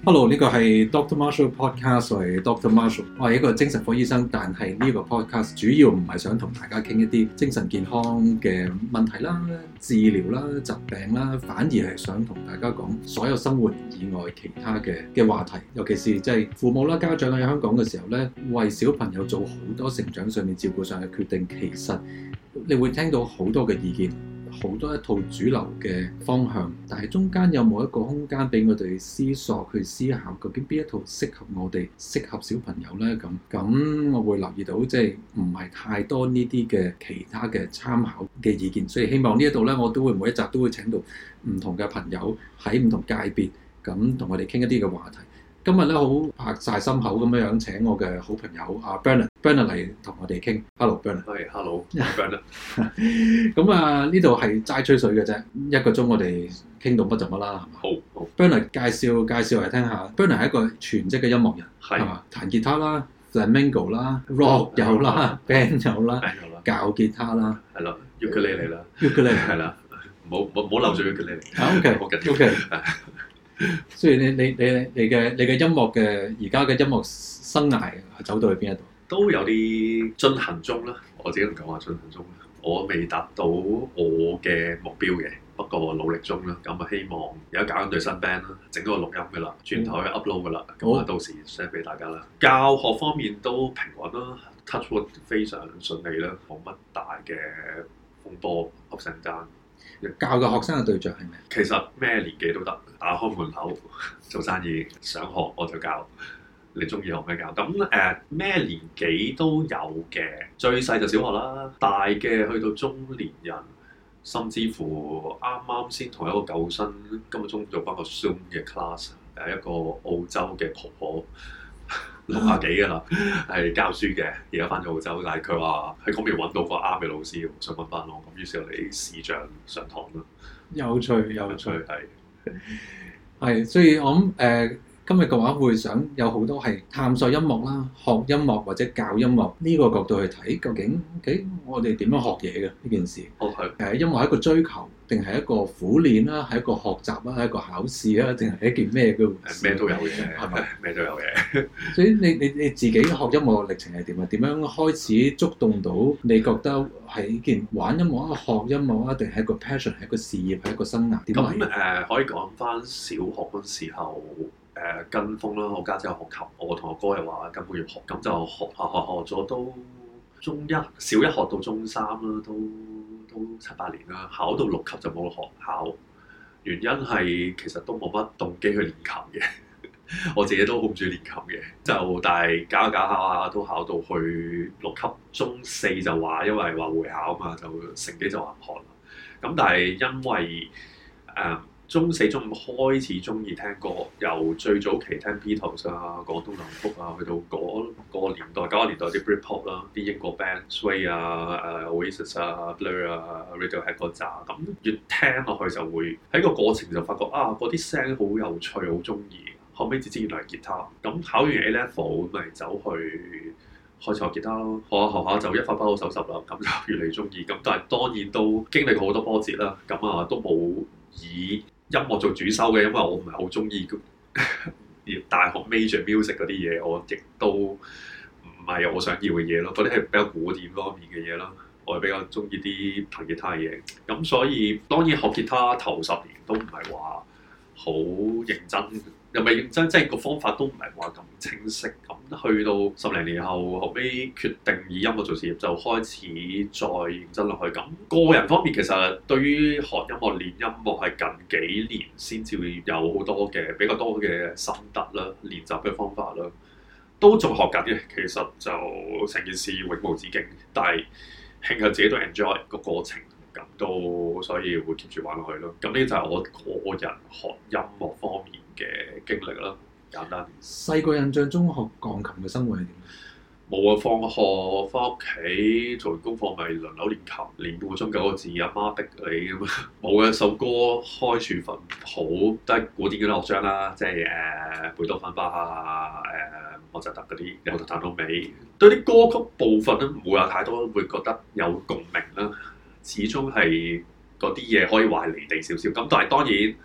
Hello，呢個係 Dr. Marshall Podcast，我係 Dr. Marshall，我係一個精神科醫生，但係呢個 podcast 主要唔係想同大家傾一啲精神健康嘅問題啦、治療啦、疾病啦，反而係想同大家講所有生活以外其他嘅話題，尤其是即係父母啦、家長喺香港嘅時候咧，為小朋友做好多成長上面照顧上嘅決定，其實你會聽到好多嘅意見。好多一套主流嘅方向，但係中間有冇一個空間俾我哋思索去思考，究竟邊一套適合我哋、適合小朋友呢？咁我會留意到，即係唔係太多呢啲嘅其他嘅參考嘅意見，所以希望呢一度呢，我都會每一集都會請到唔同嘅朋友喺唔同界別，咁同我哋傾一啲嘅話題。今日咧好拍晒心口咁樣請我嘅好朋友阿 Bernard 嚟同我哋傾。Hello Bernard。 係 Hello Bernard。 咁啊呢度係齋吹水嘅啫，1個鐘我哋傾到乜就乜啦，係嘛？好。Bernard 介紹嚟聽下。Bernard 係一個全職嘅音樂人，係嘛？彈吉他啦、Flamenco 啦、Rock 有啦、Band 有啦、教吉他啦， 係咯，ukulele 啦 ，ukulele 係啦，唔好漏咗 ukulele。 OK。所以你嘅音樂嘅而家嘅音樂生涯走到去邊一度？ 都有啲進行中啦，我自己唔講話進行中啦，我未達到我嘅目標嘅，不過努力中啦。咁啊，希望而家搞緊對新 band 啦，整咗個錄音噶啦，轉頭去 upload 噶啦，咁啊到時 share 俾大家啦。教學方面都平穩啦 ，touch wood 非常順利啦，冇乜大嘅風波 ups and down。 教嘅學生嘅對象係咩？ 其實咩年紀都得，打開門口做生意，想學我就教，你中意學咩教？咁咩年紀都有嘅，最細就小學啦，大嘅去到中年人，甚至乎啱啱先同一個舊生今個鐘做翻個 Zoom 嘅 class， 一個澳洲嘅婆婆。60幾㗎啦，係教書嘅，而家翻咗澳洲，但係佢話喺嗰邊揾到個啱嘅老師，想揾翻我，咁於是我哋視像上堂啦。有趣係，所以我諗今日嘅話會想有好多係探索音樂啦、學音樂或者教音樂呢個角度去睇，究竟我哋點樣學嘢嘅呢件事？音樂係一個追求，定係一個苦練啦，係一個學習啦，係一個考試啦，定係一件咩嘅？ 咩都有嘅，係咪？咩都有嘅。 所以你自己學音樂歷程係點啊？點樣開始觸動到你覺得係件玩音樂啊、學音樂啊，定係一個 passion， 係一個事業，係一個生涯？點咁可以講翻小學嗰時候。跟風啦，我家姐有學琴，我同我哥又話根本要學，咁就學咗都中一、小一學到中三啦，都7、8年啦，考到6級就冇學考，原因係其實都冇乜動機去練琴嘅，我自己都好唔中意練琴嘅，就但係搞下都考到去6級，中4就話因為話會考嘛，就成績就話唔學啦，咁但係因為中4、中5開始中意聽歌，由最早期聽 Beatles 啊、廣東流行曲啊，去到嗰個年代90年代啲 Britpop 啦，啲英國 band Sway 啊、Oasis 啊、Blur 啊、Radiohead 嗰扎，咁越聽落去就會喺個過程就發覺啊，嗰啲聲好有趣，好中意。後尾至知原來係吉他，咁考完 A Level 咪走去開始學吉他咯，學下就一發不可收拾啦，咁就越嚟越中意。咁但係當然都經歷過好多波折啦，咁啊都冇以音樂做主修嘅，因為我唔係好中意大學 major music 嗰啲嘢，我亦都唔係我想要嘅嘢咯。嗰啲係比較古典方面嘅嘢啦，我係比較中意啲彈吉他嘅嘢。咁所以當然學吉他頭10年都唔係話好認真，又唔係認真，即係個方法都唔係話咁清晰。咁去到10零年後，後尾決定以音樂做事業，就開始再認真落去。咁個人方面其實對於學音樂、練音樂係近幾年先至會有好多嘅比較多嘅心得啦、練習嘅方法啦，都仲學緊嘅。其實就成件事永無止境，但係慶幸自己都 enjoy 個過程。咁都所以會 keep 住玩落去咯。咁呢就係我個人學音樂方面嘅經歷啦。簡單。 細個印象中學鋼琴嘅生活係點？ 冇啊！放學翻屋企做完功課咪輪流練琴，練半個鐘9個字，阿媽逼你咁啊！冇嘅，首歌開處份好都係古典嘅樂章啦，即係貝多芬、巴哈啊、莫扎特嗰啲由頭彈到尾。對啲歌曲部分都唔會有太多會覺得有共鳴啦。始終係嗰啲嘢可以話係離地少少，咁但係當然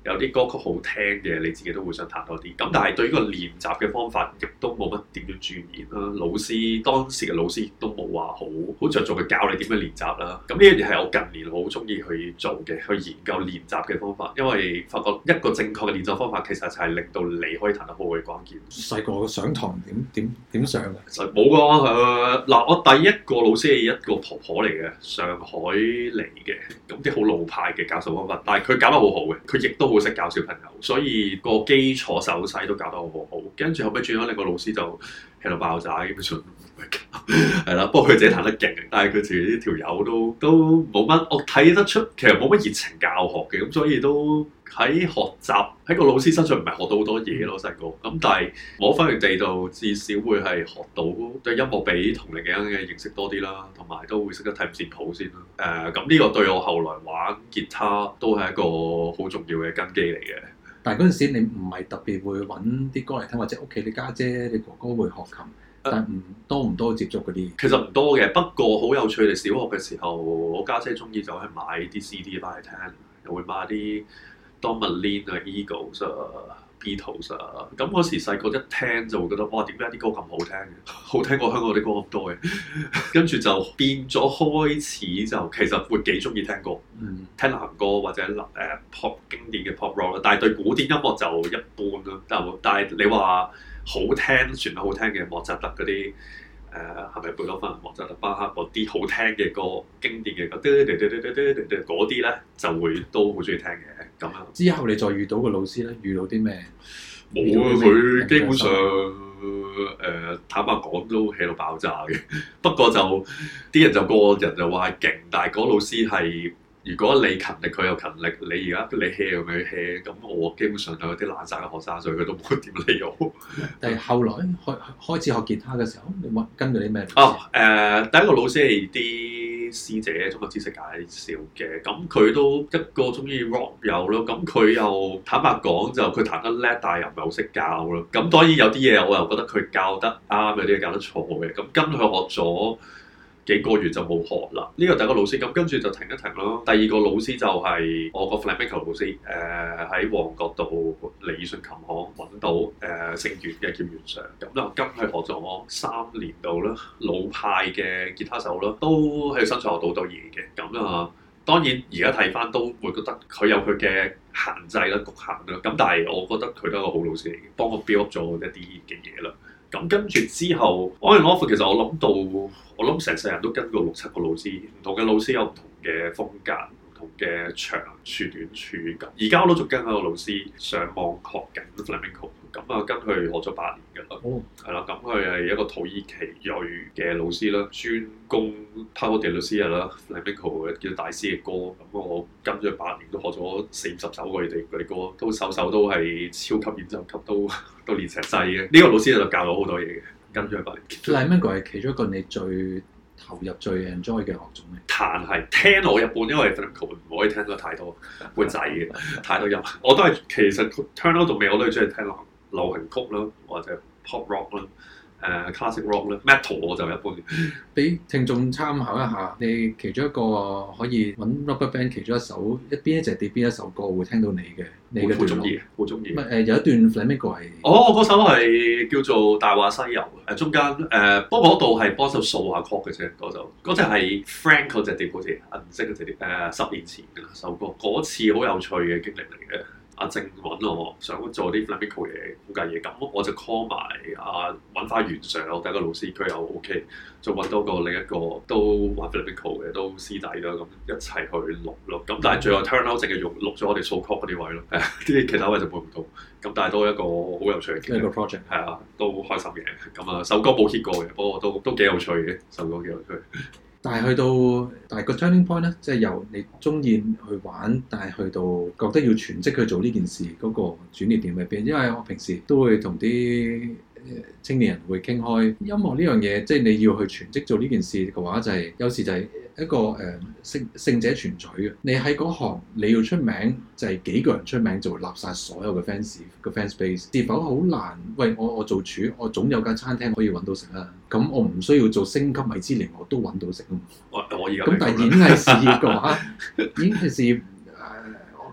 有啲歌曲好聽嘅，你自己都會想彈多啲。咁但係對於個練習嘅方法，亦都冇乜點樣鑽研啦。當時嘅老師亦都冇話好着重去教你點樣練習啦。咁呢樣嘢係我近年好中意去做嘅，去研究練習嘅方法，因為發覺一個正確嘅練習方法其實就係令到你可以彈得好嘅關鍵。 細個上堂點上嘅？ 實冇㗎嗱，我第一個老師係一個婆婆嚟嘅，上海嚟嘅，咁啲好老派嘅教授方法，但係佢教得好好嘅，佢亦都好識教小朋友，所以個基礎手勢都教得好好。跟住後尾轉咗另一個老師就喺度爆炸，基本上係啦。不過佢自己彈得勁，但係佢自己條友都冇乜，我睇得出其實冇乜熱情教學嘅，咁所以都喺學習喺個老師身上唔係學到好多嘢咯，細個咁，但係摸翻原地度至少會係學到對音樂比同齡嘅人嘅認識多啲啦，同埋都會識得睇五線譜先啦。咁呢個對我後來玩吉他都係一個好重要嘅根基嚟嘅。 但係嗰陣時你唔係特別會揾啲歌嚟聽，或者屋企你家姐、你哥哥會學琴，但係唔多接觸嗰啲。 其實唔多嘅，不過好有趣。你小學嘅時候，我家姐中意就去買啲 CD 翻嚟聽，又會買啲 Don McLean 啊、Eagles 啊、Beatles 啊。咁嗰時細個一聽就會覺得哇，點解啲歌咁好聽嘅？好聽過香港啲歌咁多嘅。跟住就變咗開始就其實會幾中意聽歌，聽流行歌或者pop 經典嘅 pop rock 啦。但係對古典音樂就一般啦。但係你話好聽，旋律好聽嘅莫扎特嗰啲係咪貝多芬、莫扎特、巴克嗰啲好聽嘅歌、經典嘅歌，嗰啲咧就會都好中意聽嘅咁樣。 之後你再遇到個老師咧，遇到啲咩？ 冇啊！佢基本上坦白講都喺度爆炸嘅。不過就啲人就個人就話係勁，但係嗰老師係如果你勤力，佢又勤力。你而家你 hea 咁樣 hea，咁我基本上就有啲懶散嘅學生，所以佢都冇點理我。 但係後來開始學吉他嘅時候，你跟住啲咩？ 第一個老師係啲師姐，中國知識介紹嘅。咁佢都一個中意 rock 友咯。咁佢又坦白講就佢彈得叻，但係又唔係好識教咯。咁當然有啲嘢我又覺得佢教得啱，有啲嘢教得錯嘅。咁跟佢學咗幾個月就冇學啦。呢個第一個老師，咁跟住就停一停咯。第二個老師就係我個 flamenco 老師，喺旺角道李信琴行揾到姓袁嘅叫袁 Sir，咁就跟佢學咗3年度啦。老派嘅吉他手啦，都喺身上學到好多嘢嘅。咁啊，當然而家睇翻都會覺得佢有佢嘅限制啦、局限啦。咁但係我覺得佢都係一個好老師嚟嘅，幫我 build up 咗一啲嘅嘢啦。咁跟住之後 on and off 其實我諗成世人都跟過6-7個老師，唔同嘅老師有唔同嘅風格、唔同嘅長處短處。咁而家我都仲跟一個老師上網學緊 flamenco， 咁啊跟佢學咗8年㗎啦。係啦，咁佢係一個土耳其裔嘅老師啦，專攻 Pablo de Lucia 啦 flamenco 嘅叫大師嘅歌。咁我跟咗8年，都學咗40-50首佢哋嗰啲歌，都首都係超級演奏級，都練成世嘅。呢個老師就教咗好多嘢嘅。跟咗8年。 flamenco係其中一個你最投入、最 enjoy 嘅樂種咧？ 彈係聽我一半，因為 flamenco 唔可以聽得太多，會滯嘅，太多音。我都係其實 turn out 到尾，我都係中意聽流行曲啦，或者 pop rock 啦。classic rock 咧 ，metal 我就一般。 俾聽眾參考一下，你其中一個可以揾 RubberBand 其中一首邊一隻碟邊一首歌會聽到你嘅好中意，好中意。 有一段 flamenco 係嗰首係叫做《大話西遊》中間不過嗰度係幫手掃下曲嘅啫，嗰隻係 Frank 嗰隻碟好似銀色嗰隻碟10年前嘅首歌，嗰次好有趣嘅經歷嚟嘅。阿正揾我想做啲 flamenco 嘢估計嘢，咁我就 call 埋揾翻袁 Sir，我第一個老師佢又 OK，就揾到另一個都玩 flamenco 嘅都師弟啦，咁一齊去錄咯。咁但係最後 turn out 淨係錄咗我哋掃曲嗰啲位咯，啲其他位就冇用到。咁但係都一個好有趣嘅經歷， 一個 project 係啊，都開心嘅。咁啊首歌冇 hit 過嘅，不過都幾有趣嘅，首歌幾有趣。 但係個 turning point 咧，即係由你中意去玩，但係去到覺得要全職去做呢件事嗰個轉捩點喺邊？因為我平時都會同啲青年人會傾開音樂呢樣嘢，即係你要去全職做呢件事嘅話，就係有時就係一個勝者全取嘅。你喺嗰行你要出名，就係幾個人出名就會立晒所有嘅 fans 個 fans base。是否好難？喂，我做廚，我總有間餐廳可以揾到食啦。咁我唔需要做星級米芝蓮，我都揾到食啊嘛。 我而家咁但係演藝事業嘅話，演藝事業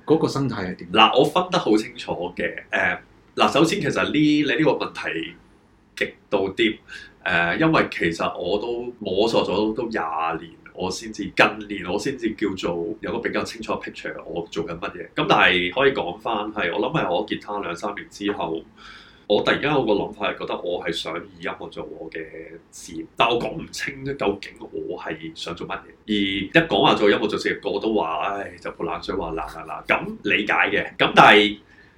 嗰個生態係點？ 嗱，我分得好清楚嘅。嗱，首先其實你呢個問題極度啲。因為其實我都摸索咗都20年，近年我先至叫做有個比較清楚嘅 picture，我做緊乜嘢。咁但係可以講翻係，我諗係我吉他2-3年之後，我突然間有個諗法係覺得我係想以音樂做我嘅事業，但我講唔清究竟我係想做乜嘢。而一講話做音樂做事業，個個都話，唉，就潑冷水話嗱，咁理解嘅。咁但係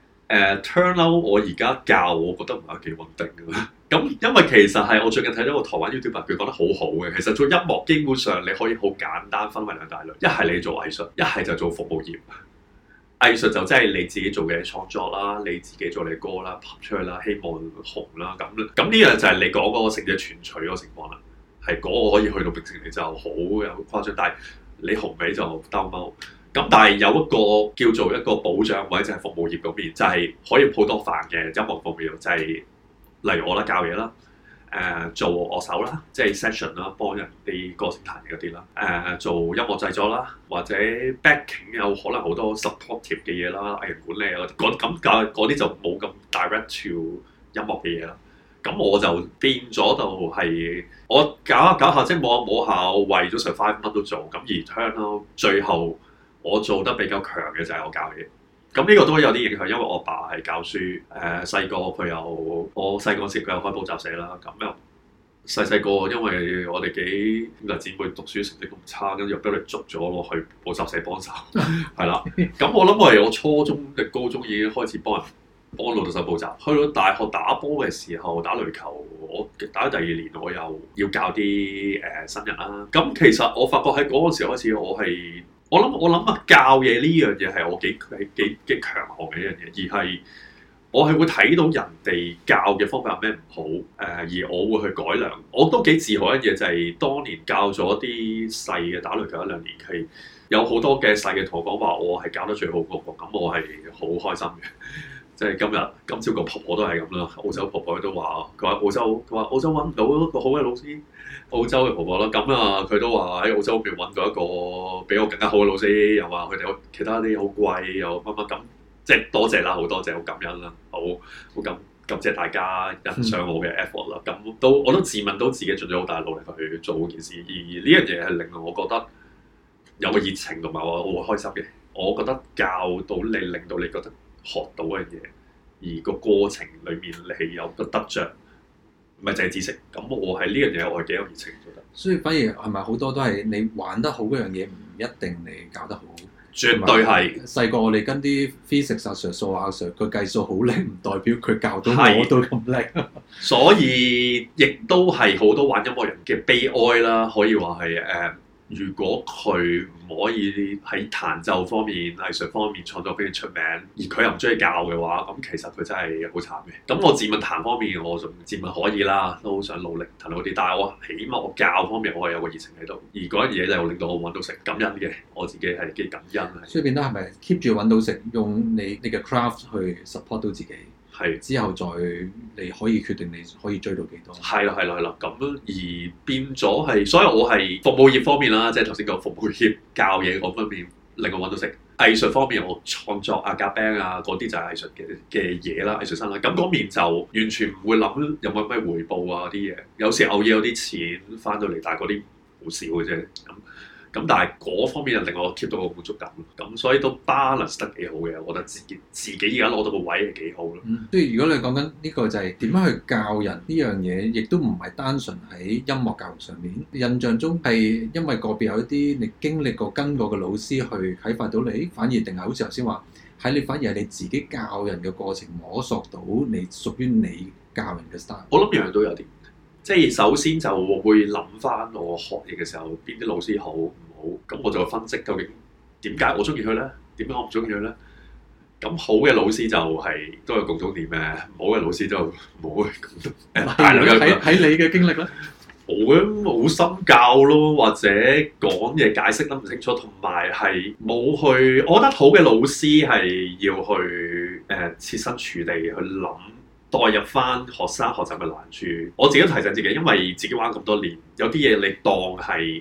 turn out 我而家教，我覺得唔係幾穩定嘅。咁因為其實係我最近睇咗個台灣 YouTuber，佢講得好好嘅。其實做音樂基本上你可以好簡單分為2大類，一係你做藝術，一係就做服務業。藝術就即係你自己做嘅創作啦，你自己做你歌啦，拍出去啦，希望紅啦咁呢樣就係你講嗰個成者全取嗰個情況啦。係嗰個可以去到變成你就好有誇張，但係你紅尾就兜踎。咁但係有一個叫做一個保障位，就係服務業嗰邊，就係可以好多飯嘅音樂服務業，就係例如我啦，教嘢啦，做樂手啦，即係 session 啦，幫人啲歌星彈嗰啲啦，做音樂製作啦，或者 backing 有可能好多 supportive 嘅嘢啦，藝人管理啊嗰啲就冇咁 direct to 音樂嘅嘢啦。咁我就變咗就係我搞下即係摸下，我為咗survive乜都做，咁而 turn out 最後我做得比較強嘅就係我教嘢。咁呢個都有啲影響，因為我爸係教書，細個佢有我細個時佢有開補習社啦，咁又細個因為我哋幾姊妹讀書成績咁差，跟住又俾佢捉咗落去補習社幫手，係啦。咁我諗我初中定高中已經開始幫老豆手補習，去到大學打波嘅時候打壘球，我打咗第2年，我又要教啲新人啦。咁其實我發覺喺嗰個時候開始，我諗啊，教嘢呢樣嘢係我幾強項嘅一樣嘢，而係我係會睇到人哋教嘅方法有咩唔好，而我會去改良。我都幾自豪一樣嘢就係當年教咗啲細嘅打壘球1-2年期，有好多嘅細嘅同我講話，我係教得最好嗰個，咁我係好開心嘅。即係今朝個婆婆都係咁啦，澳洲婆婆都話，佢話澳洲揾唔到一個好嘅老師，澳洲嘅婆婆啦，咁啊佢都話喺澳洲邊揾到一個比我更加好嘅老師，又話佢哋其他啲好貴，又乜咁，即係多謝啦，好多謝，好感恩啦，好感謝大家欣賞我嘅 effort 啦，咁我都自問到自己盡咗好大努力去做嗰件事，而呢樣嘢係令我覺得有個熱情同埋我會開心嘅，我覺得教到你，令到你覺得學到嘅嘢，而個過程裏面你係有個得着，唔係淨係知識。咁我係呢樣嘢，我係幾有熱情做得。 所以反而係咪好多都係你玩得好嗰樣嘢，唔一定你教得好。 絕對係。 細個我哋跟啲 physics 啊、數學啊、佢計數好叻，唔代表佢教到我都咁叻。 所以亦都係好多玩音樂人嘅悲哀啦，可以話係如果佢唔可以喺彈奏方面、藝術方面創作非常出名，而佢又唔中意教嘅話，咁其實佢真係好慘嘅。咁我自問彈方面，我仲自問可以啦，都好想努力彈好啲。但係我起碼我教方面，我係有個熱情喺度。而嗰樣嘢就令到我揾到食，感恩嘅。我自己係幾感恩。 所以變得係咪 keep 住揾到食，用你嘅 craft 去 support 到自己？係之後再你可以決定你可以追到幾多。 係啦，咁而變咗係，所以我係服務業方面啦，即係頭先講服務業教嘢嗰方面令我揾到食。藝術方面我創作啊、夾 band 啊嗰啲就係藝術嘅嘢啦，藝術生啦。咁嗰面就完全唔會諗有冇咩回報啊啲嘢。有時偶爾有啲錢翻到嚟，但係嗰啲好少嘅啫。咁但係嗰方面就令我 keep 到個滿足感，咁所以都 balance 得幾好嘅，我覺得自己而家攞到個位係幾好咯。 所以如果你講緊呢個就係點樣去教人呢樣嘢，亦都唔係單純喺音樂教育上面。印象中係因為個別有一啲你經歷過跟過嘅老師去啟發到你，反而定係好似頭先話喺你反而係你自己教人嘅過程摸索到你屬於你教人嘅 style。 我諗樣都有啲。即係首先就會諗翻我學嘢嘅時候，邊啲老師好唔好，咁我就會分析究竟點解我中意佢咧，點解我唔中意佢咧？咁好嘅老師就係都有共通點嘅，唔好嘅老師就冇嘅共通。大量喺你嘅經歷咧， 冇深教咯，或者講嘢解釋得唔清楚，同埋係冇去。我覺得好嘅老師係要去設身處地去諗。代入翻學生學習嘅難處，我自己都提醒自己，因為自己玩咁多年，有啲嘢你當係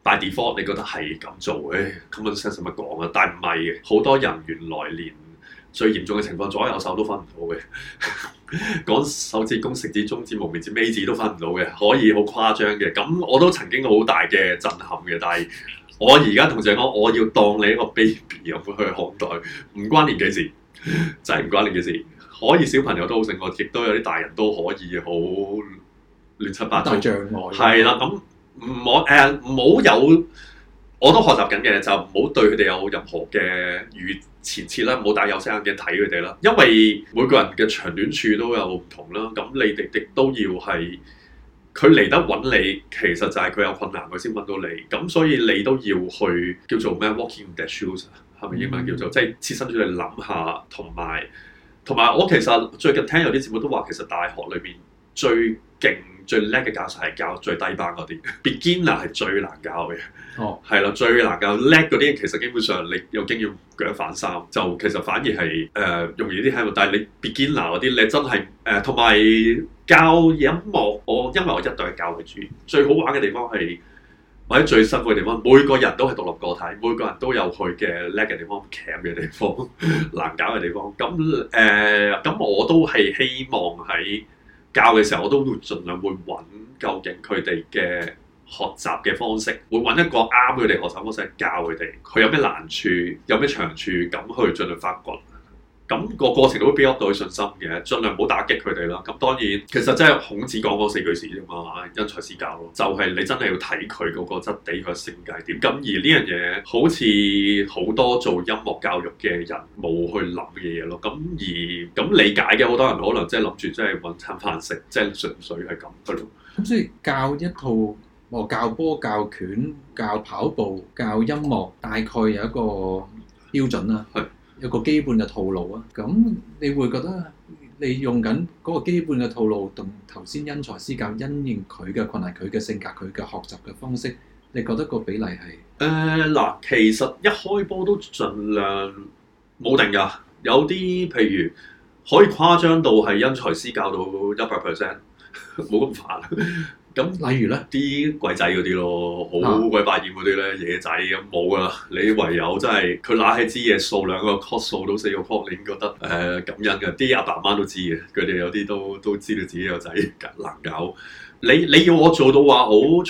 by default 你覺得係咁做，common sense 乜講啊？但係唔係嘅，好多人原來連最嚴重嘅情況左右手都分唔到嘅，講手指公、食指、中指、無名指、尾指都分唔到嘅，可以好誇張嘅。咁我都曾經好大嘅震撼嘅，但係我而家同自己講，我要當你一個 baby 咁去看待，唔關年紀事，真係唔關年紀事。可以小朋友都好醒覺，亦都有啲大人都可以好亂七八糟。 大障礙係啦，咁唔好有，我都學習緊嘅，就唔好對佢哋有任何嘅預前設啦，唔好戴有色眼鏡睇佢哋啦，因為每個人嘅長短處都有唔同啦。咁你哋亦都要係佢嚟得揾你，其實就係佢有困難佢先揾到你。咁所以你都要去叫做咩 walking in their shoes 係咪英文叫做即係設身處地諗下，同埋我其實最近聽有啲節目都話，其實大學裏面最勁最叻嘅教授係教最低班嗰啲，beginner 係最難教嘅。 哦， 係啦，最難教叻嗰啲，其實基本上你有經驗腳反三，就其實反而係容易啲聽到。但係你 beginner 嗰啲，你真係同埋教音樂，因為我一對教為主，最好玩嘅地方係或者最辛苦嘅地方，每個人都係獨立個體，每個人都有佢嘅叻嘅地方、強嘅地方、難搞嘅地方。咁我都係希望喺教嘅時候，我都會盡量會揾究竟佢哋嘅學習嘅方式，會揾一個啱佢哋學習方式教佢哋，佢有咩難處，有咩長處，咁去盡量發掘。咁個過程都會 build up 到佢信心嘅，盡量唔好打擊佢哋啦。咁當然，其實真係孔子講嗰4句詩啫嘛，因材施教咯，就係你真係要睇佢嗰個質地，佢嘅性格點。咁而呢樣嘢好似好多做音樂教育嘅人冇去諗嘅嘢咯。咁理解嘅好多人可能即係諗住即係揾餐飯食，即係純粹係咁嘅咯。 咁所以教一套教波、教拳、教跑步、教音樂，大概有一個標準啦。有個基本嘅套路啊，咁你會覺得你用緊嗰個基本嘅套路同頭先因材施教，因應佢嘅困難、佢嘅性格、佢嘅學習嘅方式，你覺得個比例係？ 嗱，其實一開波都盡量冇定㗎，有啲譬如可以誇張到係因材施教到100%，冇咁煩。咁例如咧， 啲鬼仔嗰啲咯，好鬼百厭嗰啲咧，野仔咁冇啊！你唯有真係佢揦起支嘢數兩個 chord 數到4個 chord，你已經覺得感恩嘅。啲阿爸媽都知嘅，佢哋有啲都知道自己個仔難搞。你要我做到話好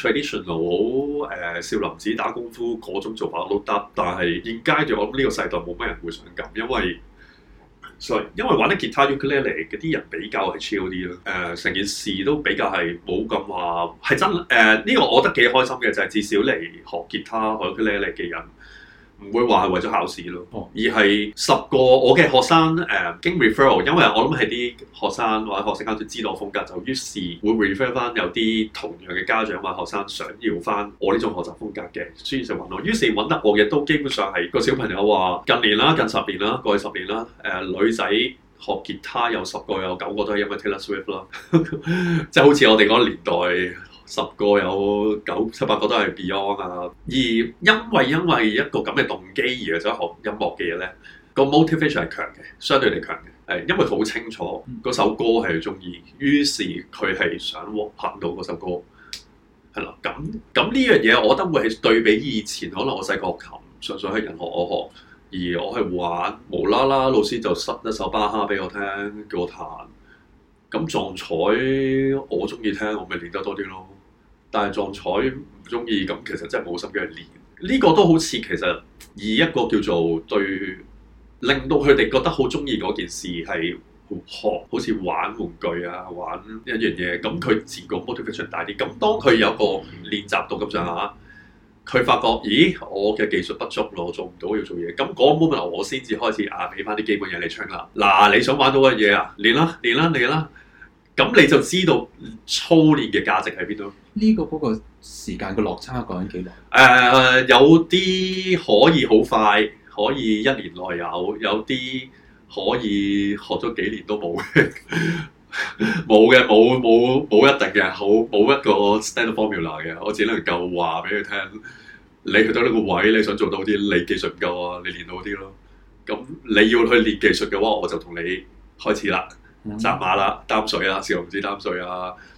traditional 好少林寺打功夫嗰種做法都得，但係現階段我諗呢個世代冇乜人會想咁，因為玩啲吉他 ukulele 嗰啲人比較係 chill 啲咯，成件事都比較係冇咁話係真呢個我覺得幾開心嘅就係至少嚟學吉他學 ukulele 嘅人唔會話係為咗考試咯，而係10個我嘅學生經 referral， 因為我諗係啲學生或者學生家長知道我風格，就於是會 refer 翻有啲同樣嘅家長或學生想要翻我呢種學習風格嘅，所以就揾我。於是揾得我嘅都基本上係個小朋友話近10年啦，過去10年啦，女仔學吉他有10個有9個都係因為 Taylor Swift 啦，即係好似我哋嗰個年代。10個有9、7、8個都係 Beyond 啊，而因為一個咁嘅動機而想學音樂嘅嘢咧，個 motivation 係強嘅，相對嚟強嘅，因為佢好清楚嗰首歌係佢中意，於是佢係想學到嗰首歌，係啦，咁呢樣嘢我覺得會係對比以前，可能我細個學琴，純粹係人學我學，而我係玩無啦啦，老師就塞一首巴哈俾我聽，叫我彈。咁撞彩我中意聽，我咪練得多啲咯。但係撞彩唔中意，咁其實真係冇心機去練。呢個都好似其實以一個叫做對，令到佢哋覺得好中意嗰件事係學，好似玩玩具啊，玩一樣嘢。咁佢自然個 motivation 大啲。咁當佢有個練習到咁上下，佢發覺咦，我嘅技術不足咯，我做唔到要做嘢。咁嗰 moment 我先至開始俾翻啲基本嘢你唱啦。嗱，你想玩到嘅嘢啊，練啦。咁你就知道操練嘅價值喺邊度？ 呢個嗰個時間個落差講緊幾耐？ 有啲可以好快，可以1年內有啲可以學咗幾年都冇嘅，冇一定嘅，冇一個 standard formula 嘅。我只能夠話俾佢聽，你去到呢個位，你想做到啲，你技術唔夠啊，你練到啲咯。咁你要去練技術嘅話，我就同你開始啦。紮馬啦，擔水啦，少林寺擔水啊，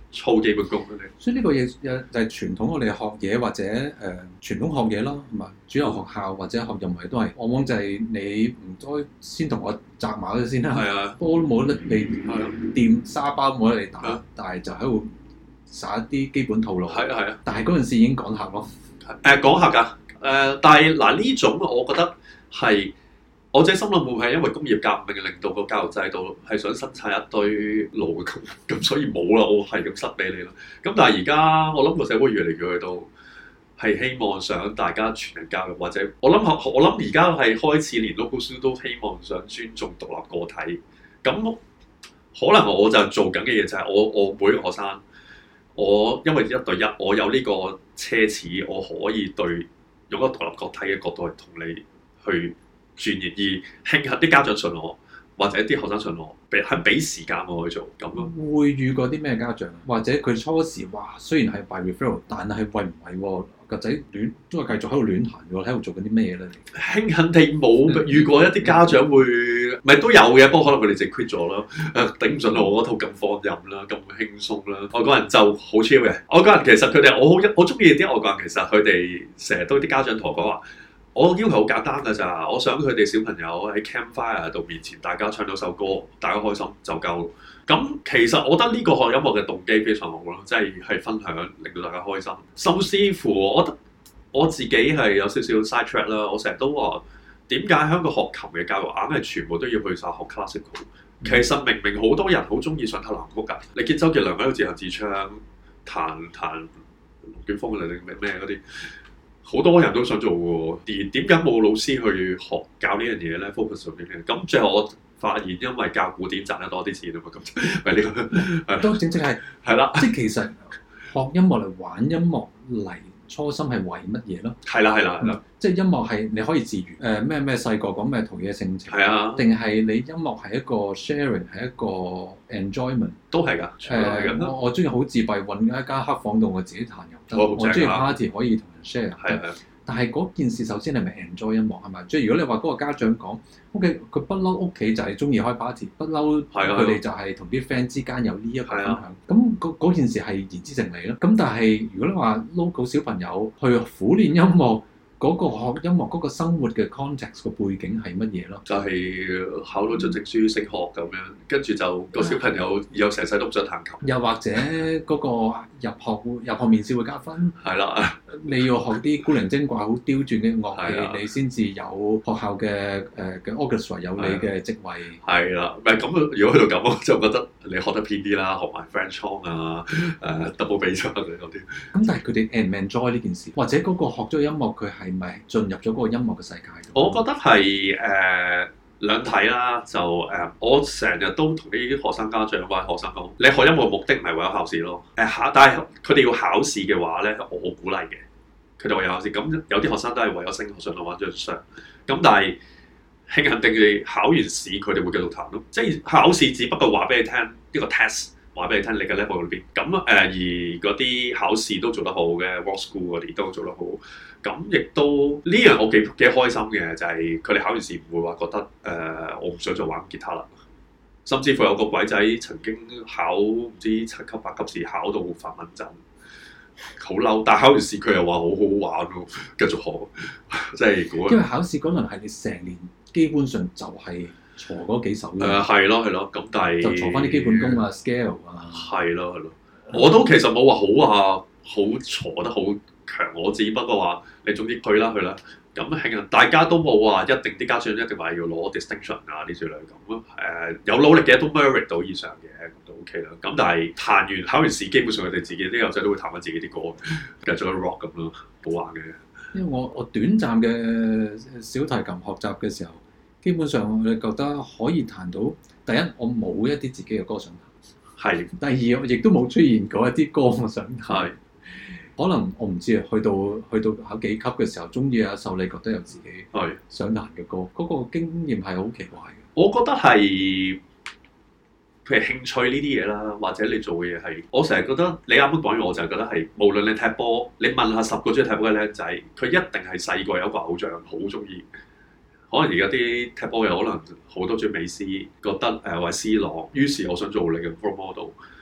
操基本功嗰啲。 所以呢個嘢就係傳統我哋學嘢或者傳統學嘢咯，係嘛？主流學校或者學任何嘢都係，往往就係你唔該先同我紮馬咗先啦。 係啊， 波都冇得你掂，沙包冇得你打， 啊但係就喺度耍一啲基本套路。 係啊係啊。 但係嗰陣時已經趕客咯。 講下㗎，但係嗱呢種我覺得係我自己心諗會唔會係因為工業革命令到個教育制度係想生產一堆勞工，咁所以冇啦，我係咁塞俾你啦。咁但係而家我諗個社會越嚟越去到係希望想大家全人教育，或者我諗而家係開始連 local school 都希望想尊重獨立個體。咁可能我就做緊嘅嘢就係我每個學生，我因為1對1，我有呢個奢侈，我可以用一個獨立個體嘅角度去同你去轉移，而慶幸啲家長信我，或者啲學生信我，俾時間我去做咁咯。 會遇過啲咩家長？或者佢初時哇，雖然係 by referral，但係喂唔係喎，個仔都係繼續喺度亂彈喎，喺度做緊啲咩咧？ 慶幸地冇遇過一啲家長會，咪都有嘅，不過可能佢哋直 quit 咗咯。頂唔順我嗰套咁放任啦，咁輕鬆啦。外國人就好 chill 嘅。外國人其實佢哋我中意啲外國人，其實佢哋成日都啲家長同我講話。我要求好簡單㗎咋，我想佢哋小朋友喺 campfire 度面前，大家唱到首歌，大家開心就夠。咁其實我覺得呢個學音樂嘅動機非常好咯，即係分享，令到大家開心。甚至乎我覺得我自己係有少少 side track 啦，我成日都話點解香港學琴嘅教育硬係全部都要去晒學 classical？其實明明好多人好中意上塔蘭曲㗎，你見周杰倫喺度自彈自唱，彈龍捲風定咩嗰啲。好多人都想做喎，而點解冇老師去教呢樣嘢咧 ？focus 上邊嘅，咁最後我發現，因為教古典賺得多啲錢啊嘛，咁咪呢個都正係啦， 即係其實學音樂嚟玩音樂嚟初心係為乜嘢咯？ 係啦， 即係音樂係你可以自娛咩細個講咩陶冶性情， 係啊， 定係你音樂係一個 sharing 係一個 enjoyment 都係㗎， 我中意好自閉，揾一間黑房度我自己彈又得，我中意 party 可以同人 share， 係。 但係嗰件事首先係咪 enjoy 音樂係咪？即係如果你話嗰個家長講，OK，佢不嬲屋企就係中意開 party，不嬲佢哋就係同啲 friend 之間有呢一個分享，咁嗰件事係言之成理咯。咁但係如果你話 local 小朋友去苦練音樂，嗰個學音樂嗰個生活嘅 context 個背景係乜嘢咯？ 就係考到盡證書升學咁樣，跟住就個小朋友以後成世都唔想彈琴。 又或者嗰個入學面試會加分？ 係啦， 你要學啲古靈精怪、好刁鑽嘅樂器， 的你先至有學校嘅orchestra 有你嘅職位。 係啦，唔係咁，如果去到咁，我就覺得你學得偏啲啦，學埋 French horn 啊、double bass 嗰啲。 咁但係佢哋 enjoy 呢件事，或者嗰個學咗音樂佢係咪進入咗嗰個音樂嘅世界？ 我覺得係兩睇啦，就我成日都同啲學生家長或者學生講，你學音樂目的唔係為咗考試咯。但係佢哋要考試嘅話咧，我鼓勵嘅。佢哋為咗考試，咁有啲學生都係為咗升學上去揾張相。咁但係慶幸定係考完試，佢哋會繼續彈咯。即係考試只不過話俾你聽一個 test。話俾你聽，你嘅 level 裏邊咁而嗰啲考試都做得好嘅 Rock School 嗰啲都做得好，咁亦都呢樣我幾開心嘅，就係佢哋考完試唔會話覺得我唔想再玩吉他啦，甚至乎有個鬼仔曾經考唔知7級8級試考到發蚊震，好嬲，但係考完試佢又話好好玩喎，繼續學，真係因為考試嗰輪係你成年基本上就係鋤嗰幾首嘅， 係咯，咁但係就鋤翻啲基本功啊、scale 啊， 係咯，我都其實冇話好鋤得好強，我只不過話你總之去啦，咁慶幸大家都冇話一定啲家長一定話要攞 distinction 啊呢類咁，有努力嘅都 merit 到以上嘅，咁都 OK 啦。咁但係彈完考完試，基本上佢哋自己啲友仔都會彈翻自己啲歌，繼續 rock 咁咯，好玩嘅。因為我短暫嘅小提琴學習嘅時候。基本上我哋覺得可以彈到，第一我冇一啲自己嘅歌想彈， 係。 第二我亦都冇出現過一啲歌我想彈， 係。 可能我唔知啊，去到考幾級嘅時候，終於阿秀你覺得有自己想彈嘅歌，嗰個經驗係好奇怪嘅。 我覺得係，譬如興趣呢啲嘢啦，或者你做嘅嘢係，我成日覺得你啱啱講完，我就係覺得係，無論你踢波，你問下10個中意踢波嘅僆仔，佢一定係細個有個偶像，好中意。可能而家啲踢波又可能好多中意美斯，覺得或者 C 朗，於是我想做你嘅 role model。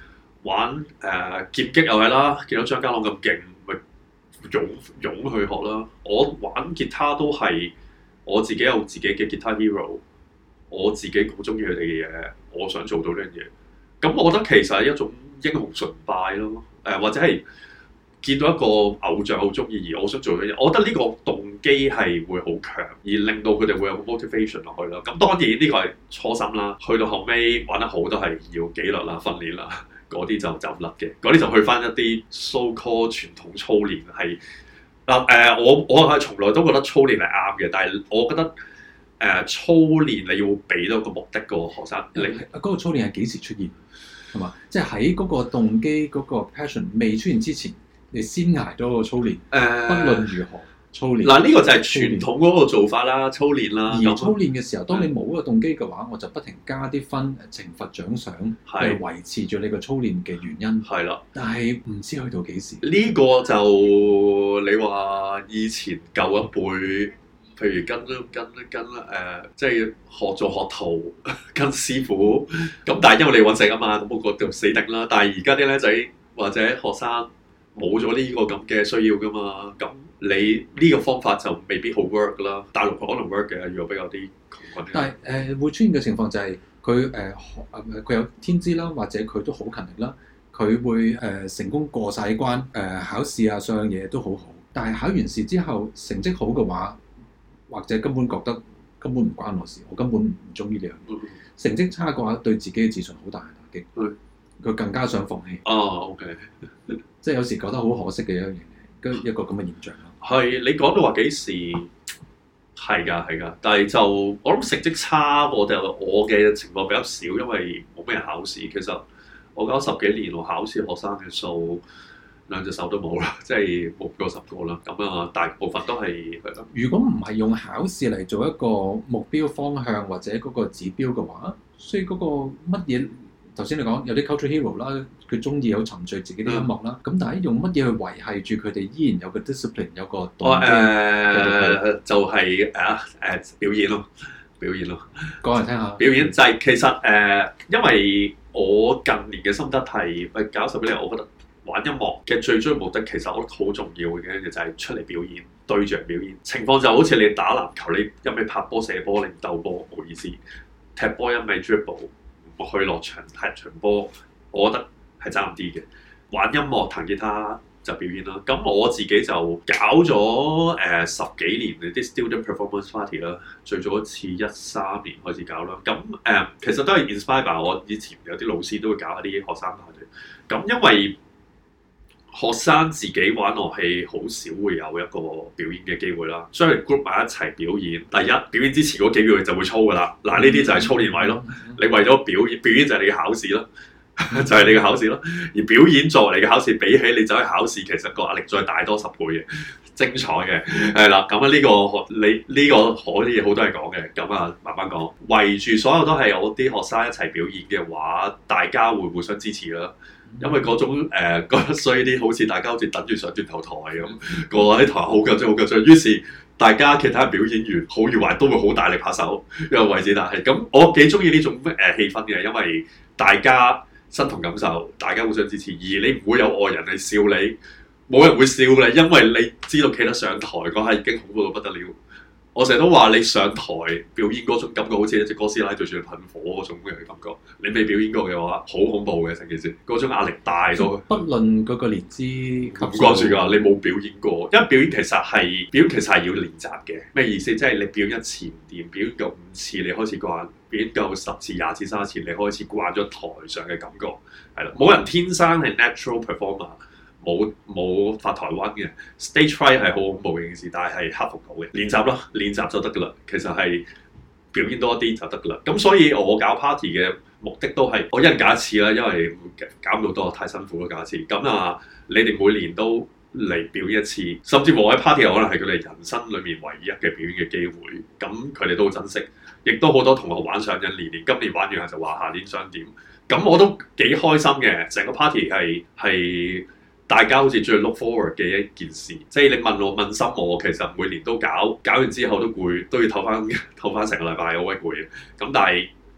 玩劍擊又係啦，見到張家朗咁勁，咪湧去學啦。我玩吉他都係我自己有自己嘅吉他 hero， 我自己好中意佢哋嘅嘢，我想做到呢樣嘢。咁我覺得其實係一種英雄崇拜咯，或者係見到一個偶像好中意而我想做嘅嘢，我覺得呢個動機係會好強，而令到佢哋會有個 motivation 落去啦。咁當然呢個係初心啦，去到後尾玩得好都係要紀律啦、訓練啦，嗰啲就走唔甩嘅，嗰啲就去翻一啲 so called 傳統操練係嗱我係從來都覺得操練係啱嘅，但係我覺得操練你要俾到個目的個學生，你嗰個操練係幾時出現？係嘛？即係喺嗰個動機嗰個 passion 未出現之前，你先捱咗個操練，不論如何操練。 嗱呢個就係傳統嗰個做法啦，操練啦。 而操練嘅時候，當你冇嗰個動機嘅話，我就不停加啲分、懲罰獎賞去維持住你個操練嘅原因。 係啦， 但係唔知去到幾時。 呢個就你話以前舊一輩。譬如跟即係學做學徒，跟師傅咁，但係因為你揾食啊嘛，咁我覺得死定啦。但係而家啲僆仔或者學生冇咗呢個咁嘅需要噶嘛，咁你呢個方法就未必好 work 啦。大陸可能 work 嘅，如果比較啲窮困。 但係會出現嘅情況就係佢佢有天資啦，或者佢都好勤力啦，佢會成功過晒關，考試啊所有嘢都好好。但係考完試之後成績好嘅話，或者根本覺得根本唔關我事，我根本唔中意呢樣嘢。成績差嘅話，對自己嘅自信好大嘅打擊。佢更加想放棄。 OK， 即係有時覺得好可惜嘅一個咁嘅現象咯。 係你講到話幾時係㗎，但係就我諗成績差，我嘅情況比較少，因為冇咩人考試。其實我搞10幾年，我考試學生嘅數2隻手都冇啦，即係冇過10個啦。咁啊，大部分都係咯。 如果唔係用考試嚟做一個目標方向或者嗰個指標嘅話，所以嗰個乜嘢頭先你講有啲 culture hero 啦，佢中意有沉醉自己啲音樂啦。咁但係用乜嘢去維係住佢哋依然有個 discipline 有個動機？ 就係表演咯， 講嚟聽下。 表演就係其實因為我近年嘅心得係搞10幾年，我覺得。玩音樂嘅最終目的其實我覺得好重要嘅就係出嚟表演，對著表演。情況就好似你打籃球，你一味拍波射波，你唔鬥波冇意思。踢波一味 dribble， 唔去落場踢場波，我覺得係爭啲嘅。玩音樂彈吉他就表演啦。咁我自己就搞咗10幾年啲 student performance party 啦，最早一次13年開始搞啦。咁其實都係 inspire by 我以前有啲老師都會搞下啲學生派對。咁因為學生自己玩樂器好少會有一個表演嘅機會啦，所以 group 埋一齊表演。第一表演之前嗰幾秒就會操㗎啦，嗱呢啲就係操練位咯。你為咗表演就係你嘅考試咯，就係你嘅考試咯。而表演作為你嘅考試，比起你走去考試，其實個壓力再大多10倍嘅，精彩嘅係啦。咁啊呢個你呢個可以好多嘢講嘅，咁啊慢慢講。圍住所有都係我啲學生一齊表演嘅話，大家會互相支持啦。因為嗰種覺得衰啲，好似大家好似等住上斷頭台咁，個喺台好緊張，於是大家其他表演員好與壞都會好大力拍手，因為位置大氣。咁我幾中意呢種氣氛嘅，因為大家身同感受，大家互相支持，而你唔會有外人嚟笑你，冇人會笑你，因為你知道企得上台嗰下已經恐怖到不得了。我成日都話你上台表演嗰種感覺，好似一隻哥斯拉對住你噴火嗰種嘅感覺。你未表演過嘅話，好恐怖嘅成件事，嗰種壓力大到。 不論嗰個年資， 唔關事㗎，你冇表演過，因為表演其實係要練習嘅。咩意思？即係你表演1次唔掂，表演夠5次你開始慣，表演夠10次、20次、30次你開始慣咗台上嘅感覺。係啦，冇人天生係 natural performer。冇發台灣嘅 stage fright 係好恐怖嘅件事，但係克服到嘅，練習咯，練習就得㗎啦。其實係表演多啲就得㗎啦。咁所以我搞 party 嘅目的都係我一人搞一次啦，因為搞唔到多太辛苦咯，搞一次。咁啊，你哋每年都嚟表演一次，甚至乎我喺 party 可能係佢哋人生裏面唯一嘅表演嘅機會。咁佢哋都好珍惜，亦都好多同學玩上緊年，今年玩完就話下年想點。咁我都幾開心嘅，成個 party 係。大家好似最 look forward 嘅一件事，即係你問我問心我，其實每年都搞完之後都攰，都要唞翻成個禮拜，好鬼攰嘅。咁但係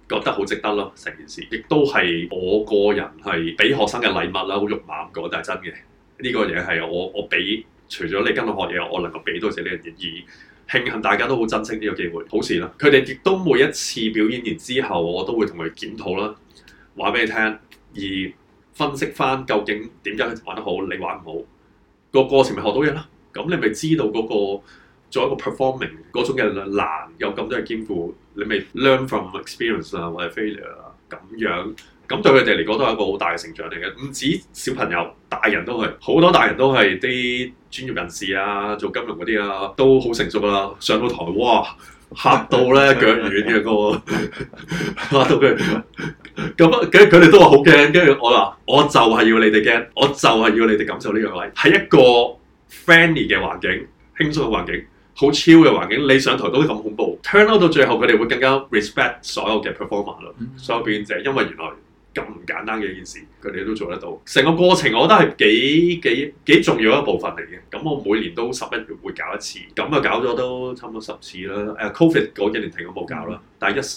覺得好值得咯，成件事，亦都係我個人係俾學生嘅禮物啦，好肉麻咁講，但係真嘅呢個嘢係我俾，除咗你跟我學嘢，我能夠俾到嘅呢樣嘢，而慶幸大家都好珍惜呢個機會，好事啦。佢哋亦都每一次表演完之後，我都會同佢檢討啦，話俾你聽，而分析翻究竟點解佢玩得好，你玩唔好，個過程咪學到嘢啦。咁你咪知道嗰個做一個 performing 嗰種嘅難，有咁多嘅兼顧，你咪 learn from experience 啊，或者 failure 啊，咁樣，咁對佢哋嚟講都係一個好大嘅成長嚟嘅。唔止小朋友，大人都係，好多大人都係啲專業人士啊，做金融嗰啲啊，都好成熟啦。上到台，哇，嚇到咧腳軟嘅個，嚇到佢。咁佢哋都話好驚，跟住我話我就係要你哋驚，我就係要你哋感受呢個位，係一個 friendly 嘅環境，輕鬆嘅環境，好 chill 嘅環境。你上台都咁恐怖 ，turn out 到最後佢哋會更加 respect 所有嘅 performer 咯，所有表演者，因為原來咁唔簡單嘅一件事，佢哋都做得到。成個過程我覺得係幾重要一部分嚟嘅。咁我每年都11月會搞一次，咁啊搞咗都差唔多10次啦。Covid 嗰幾年停咗冇搞啦，但係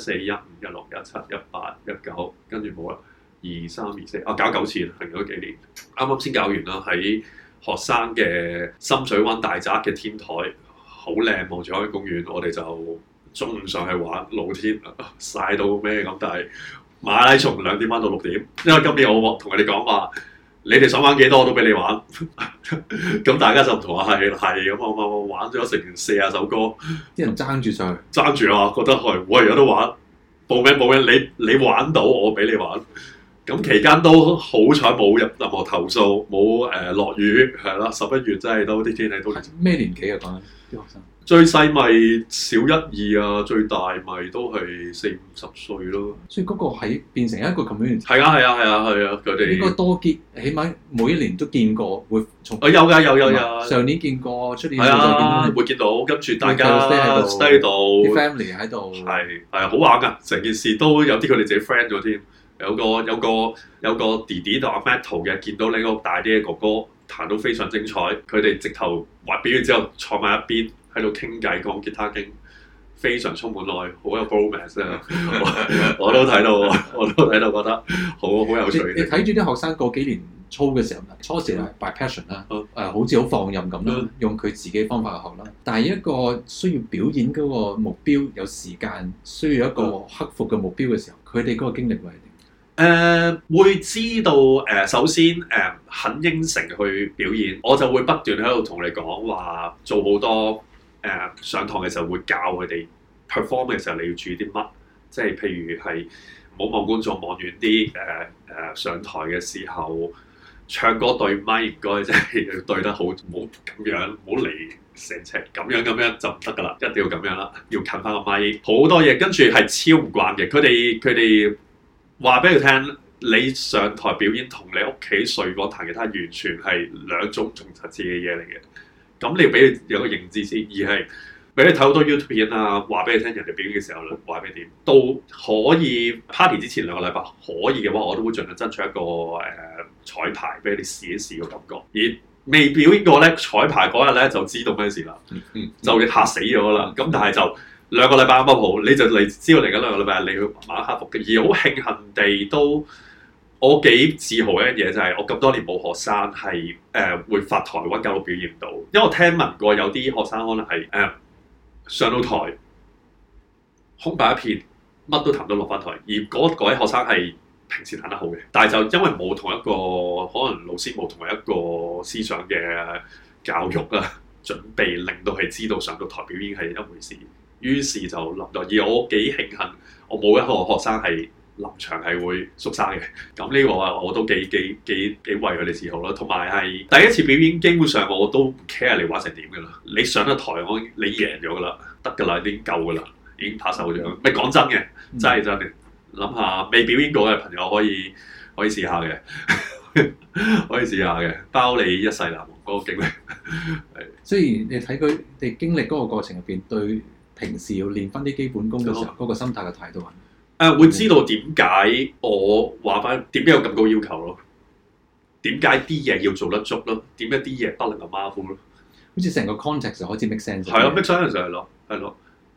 13、14、15、16、17、18、19，跟住冇啦。23、24搞9次啦，停咗幾年。啱啱先搞完啦，喺學生嘅深水灣大宅嘅天台，好靚，望住海洋公園。我哋就中午上去玩，露天曬到咩咁，但係馬拉松2點玩到6點，因為今年我同佢哋講話，你哋想玩幾多我都俾你玩。咁大家就唔同我係咁，我玩咗成40首歌， 啲人爭住上去， 爭住啊，覺得我有得玩，報名，你玩到我俾你玩。咁期間都好彩冇入任何投訴，冇落雨，係啦。11月真係都啲天氣都咩年紀啊？講緊啲學生最細咪小1、2啊，最大咪都係40、50歲咯。 所以嗰個係變成一個 community。 係啊，佢哋應該多見，起碼每一年都見過，會從有㗎。 上年見過，出年係啊， 再見會見到，跟住大家 stay 喺度， 啲 family 喺度， 係好玩㗎，成件事都有啲佢哋自己 friend 咗添。有個弟弟同阿 Metal 嘅，見到你個大啲嘅哥哥彈到非常精彩，佢哋直頭話表完之後坐埋一邊喺度傾偈講吉他經，非常充滿愛，好有 bromance 啊！我都睇到覺得好有趣。 你睇住啲學生嗰幾年操嘅時候，初時係 by passion 啦，好似好放任咁啦，用佢自己方法去學啦。但係一個需要表演嗰個目標，有時間需要一個克服嘅目標嘅時候，佢哋嗰個經歷會係點？ 會知道首先肯應承去表演，我就會不斷喺度同你講話，做好多上堂嘅時候會教佢哋 perform 嘅時候你要注意啲乜，即係譬如係唔好望觀眾，望遠啲，上台嘅時候唱歌對咪唔該，即係要對得好，唔好咁樣，唔好離成尺咁樣就唔得㗎啦，一定要咁樣啦，要近翻個咪，好多嘢跟住係超唔慣嘅，佢哋。話俾佢聽，你上台表演同你屋企睡房彈吉他完全係2種唔同層次嘅嘢嚟嘅。咁你要俾佢有個認知先，而係俾你睇好多 YouTube 片啊，話俾你聽人哋表演嘅時候話俾你點，都可以 party 之前2個禮拜可以嘅話，我都會盡量爭取一個彩排俾你試一試個感覺。而未表演過咧，彩排嗰日咧就知道咩事啦，就嚇死咗啦。咁但係就2個禮拜啱啱好，你就知道嚟緊2個禮拜你要慢慢克服嘅。而好慶幸地都，我幾自豪嘅一樣嘢就係我咁多年冇學生係會發台灣搞到表現唔到，因為我聽聞過有啲學生可能係上到台空白一片，乜都彈到落翻台，而嗰位學生係平時彈得好嘅，但係就因為冇同一個可能老師冇同一個思想嘅教育啊準備，令到係知道上到台表演係一回事。於是就臨到，而我幾慶幸，我冇一個學生係臨場係會縮沙嘅。咁呢個我都幾為佢哋自豪啦。同埋係第一次表演，基本上我都唔 care 你玩成點㗎啦。你上咗台，你贏咗㗎啦，得㗎啦，已經夠㗎啦，已經拍手掌。咪講真嘅，真係諗下未表演過嘅朋友可以試下嘅，可以試下嘅，包你一世難忘嗰個經歷。 所以你睇佢哋經歷嗰個過程入邊，對平時要練翻啲基本功嘅時候，嗰個心態嘅態度係會知道點解我話翻點解有咁高要求咯？點解啲嘢要做得足咯？點解啲嘢不能夠馬虎咯？ 好似成個 context 就開始 make sense。 係咯，make sense 就係咯。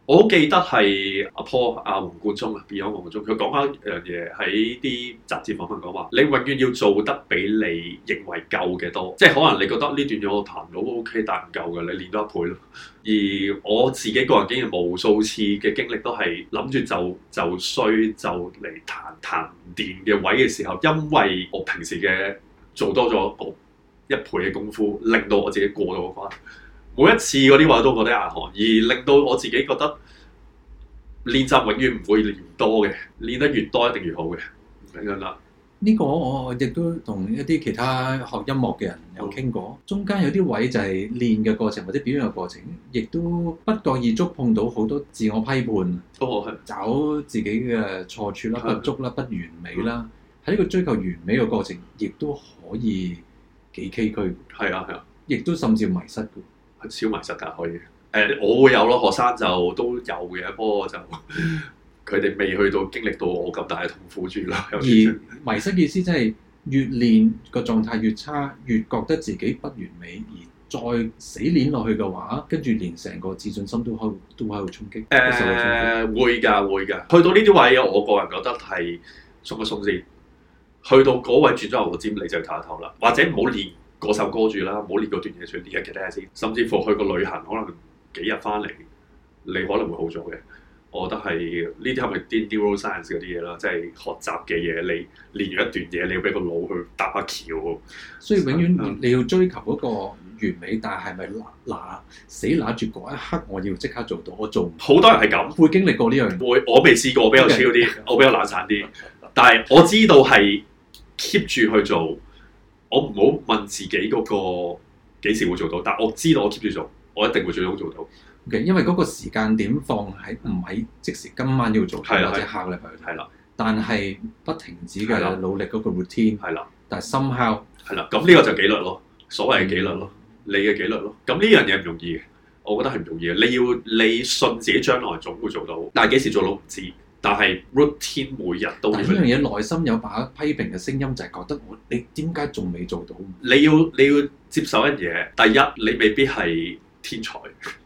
我好記得係阿 Paul 黃貫中啊 Beyond 黃貫中，佢講開一樣嘢喺啲雜誌訪問講話，你永遠要做得比你認為夠嘅多，即係可能你覺得呢段嘢我彈到 OK，但唔夠嘅，你練多一倍咯。而我自己個人經驗無數次嘅經歷都係諗住就衰就嚟彈唔掂嘅位嘅時候，因為我平時嘅做多咗一倍嘅功夫，令到我自己過到嗰關。每一次嗰啲位都覺得硬汗，而令到我自己覺得練習永遠唔會練多嘅，練得越多一定越好嘅，咁樣啦。 呢個我亦都同一啲其他學音樂嘅人有傾過，中間有啲位就係練嘅過程或者表演嘅過程，亦都不覺意觸碰到好多自我批判，找自己嘅錯處啦、不足啦、不完美啦。喺呢個追求完美嘅過程，亦都可以幾崎嶇。 係啊， 亦都甚至迷失嘅。 超迷失㗎可以。我會有咯，學生就都有嘅，不過就佢哋未去到經歷到我咁大嘅痛苦住啦。 而迷失嘅意思即係越練個狀態越差，越覺得自己不完美，而再死練落去嘅話，跟住連成個自信心都喺度衝擊。 會㗎。去到呢啲位，我個人覺得係鬆一鬆先。去到嗰位轉咗牛角尖，你就唞一唞啦，或者唔好練嗰首歌住啦，唔好練嗰段嘢住，練下其他嘢先。甚至乎去個旅行，可能幾日翻嚟，你可能會好咗嘅。我覺得係呢啲係咪啲 neuroscience 嗰啲嘢啦，即係學習嘅嘢，你練完一段嘢，你要俾個腦去搭下橋。所以永遠你要追求嗰個完美，但係咪死拿住嗰一刻，我要即刻做到？我做唔到。 好多人係咁， 會經歷過呢樣嘢。 我未試過，我比較超啲，okay. 我比較懶散啲。但係我知道係 keep 住去做，我唔好問自己嗰個幾時會做到，但我知道我 keep 住做，我一定會最終做到。 Okay, 因為嗰個時間點放喺唔喺即時今晚要做，或者下個禮拜去睇啦。但係不停止嘅努力嗰個 routine 係啦，但係 somehow 係啦。咁呢個就紀律咯，所謂嘅紀律咯，你嘅紀律咯。咁呢樣嘢唔容易嘅，我覺得係唔容易嘅。你信自己將來總會做到，但係幾時做到唔知。但係 routine 每日都。但係呢樣嘢內心有把批評嘅聲音，就係覺得你點解仲未做到？你要接受一嘢，第一你未必係天才。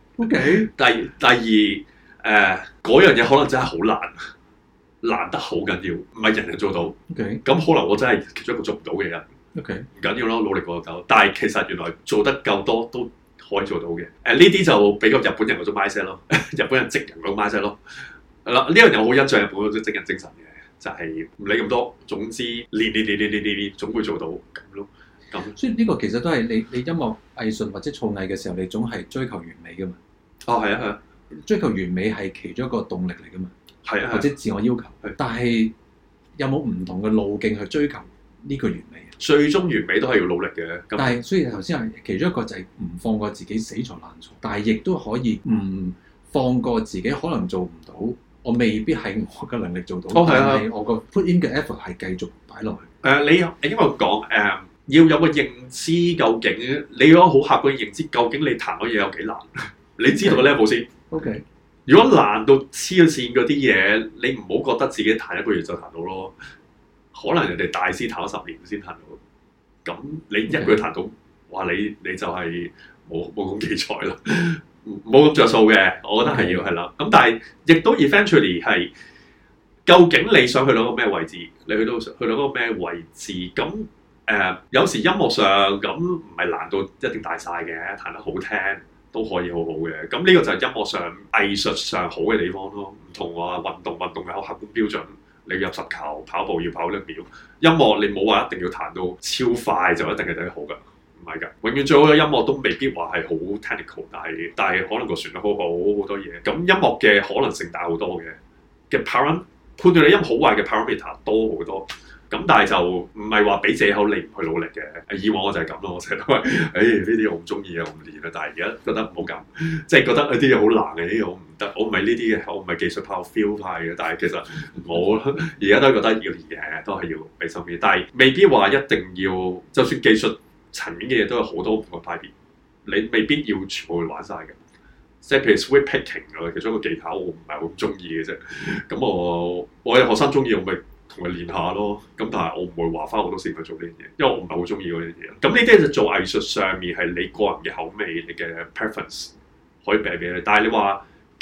OK。 第二嗰樣嘢可能真係好難得好緊要，唔係人人做到。 OK。 咁可能我真係其中一個做唔到嘅人。 OK。 唔緊要咯，努力過就夠。但係其實原來做得夠多都可以做到嘅。呢啲就比較日本人嗰種 mindset 咯，日本人職人嗰種 mindset 咯。係啦，呢樣嘢我好欣賞日本嗰種職人精神嘅，就係唔理咁多，總之練，總會做到咁咯。咁所以呢個其實都係你音樂藝術或者創藝嘅時候，你總係追求完美噶嘛。 哦，係啊。 追求完美係其中一個動力嚟噶嘛。 係啊。 或者自我要求。但係有冇唔同嘅路徑去追求呢個完美？ 最終完美都係要努力嘅。 但係所以頭先係其中一個就係唔放過自己死錯爛錯，但係亦都可以唔放過自己可能做唔到。我未必係我嘅能力做到，但係我個 put in 嘅 effort 係繼續擺落去。 你應該講要有個認知，究竟你有好客觀認知，究竟你彈嗰嘢有幾難？你知道個 level 先。 OK。 如果難到黐咗線嗰啲嘢，你唔好覺得自己彈一個月就彈到咯。可能人哋大師彈咗10年先彈到，咁你一個月彈到，哇！你就係冇咁奇才啦。冇咁着數嘅，我覺得係要係啦。咁但係亦都 eventually 係，究竟你想去到個咩位置？你去到嗰個咩位置？咁有時音樂上咁唔係難度一定大晒嘅，彈得好聽都可以好好嘅。咁呢個就係音樂上、藝術上好嘅地方咯。唔同話運動有客觀標準，你入10球跑步要跑1秒，音樂你冇話一定要彈到超快就一定係最好㗎。唔係㗎，永遠最好嘅音樂都未必話係好 technical， 但係可能個旋律好多嘢。咁音樂嘅可能性大好多嘅判斷你音好壞嘅 parameter 多好多。咁但係就唔係話俾藉口你唔去努力嘅。以往我就係咁咯，我成日都係呢啲我唔中意啊，我唔練啦。但係而家覺得唔好咁，即係覺得啲嘢好難嘅，我唔得，我唔係呢啲嘅，我唔係技術派，我 feel 派嘅。但係其實我而家都係覺得要練嘅，都係要俾心機。但係未必話一定要，就算技術層面嘅嘢都有好多唔同嘅派別，你未必要全部去玩晒嘅。即係譬如 sweep picking 啊，其中一個技巧我唔係好中意嘅啫。咁我有學生中意，我咪同佢練下咯。咁但係我唔會話花好多時間去做呢樣嘢，因為我唔係好中意嗰樣嘢。咁呢啲就做藝術上面係你個人嘅口味，你嘅 preference 可以俾你。但係你話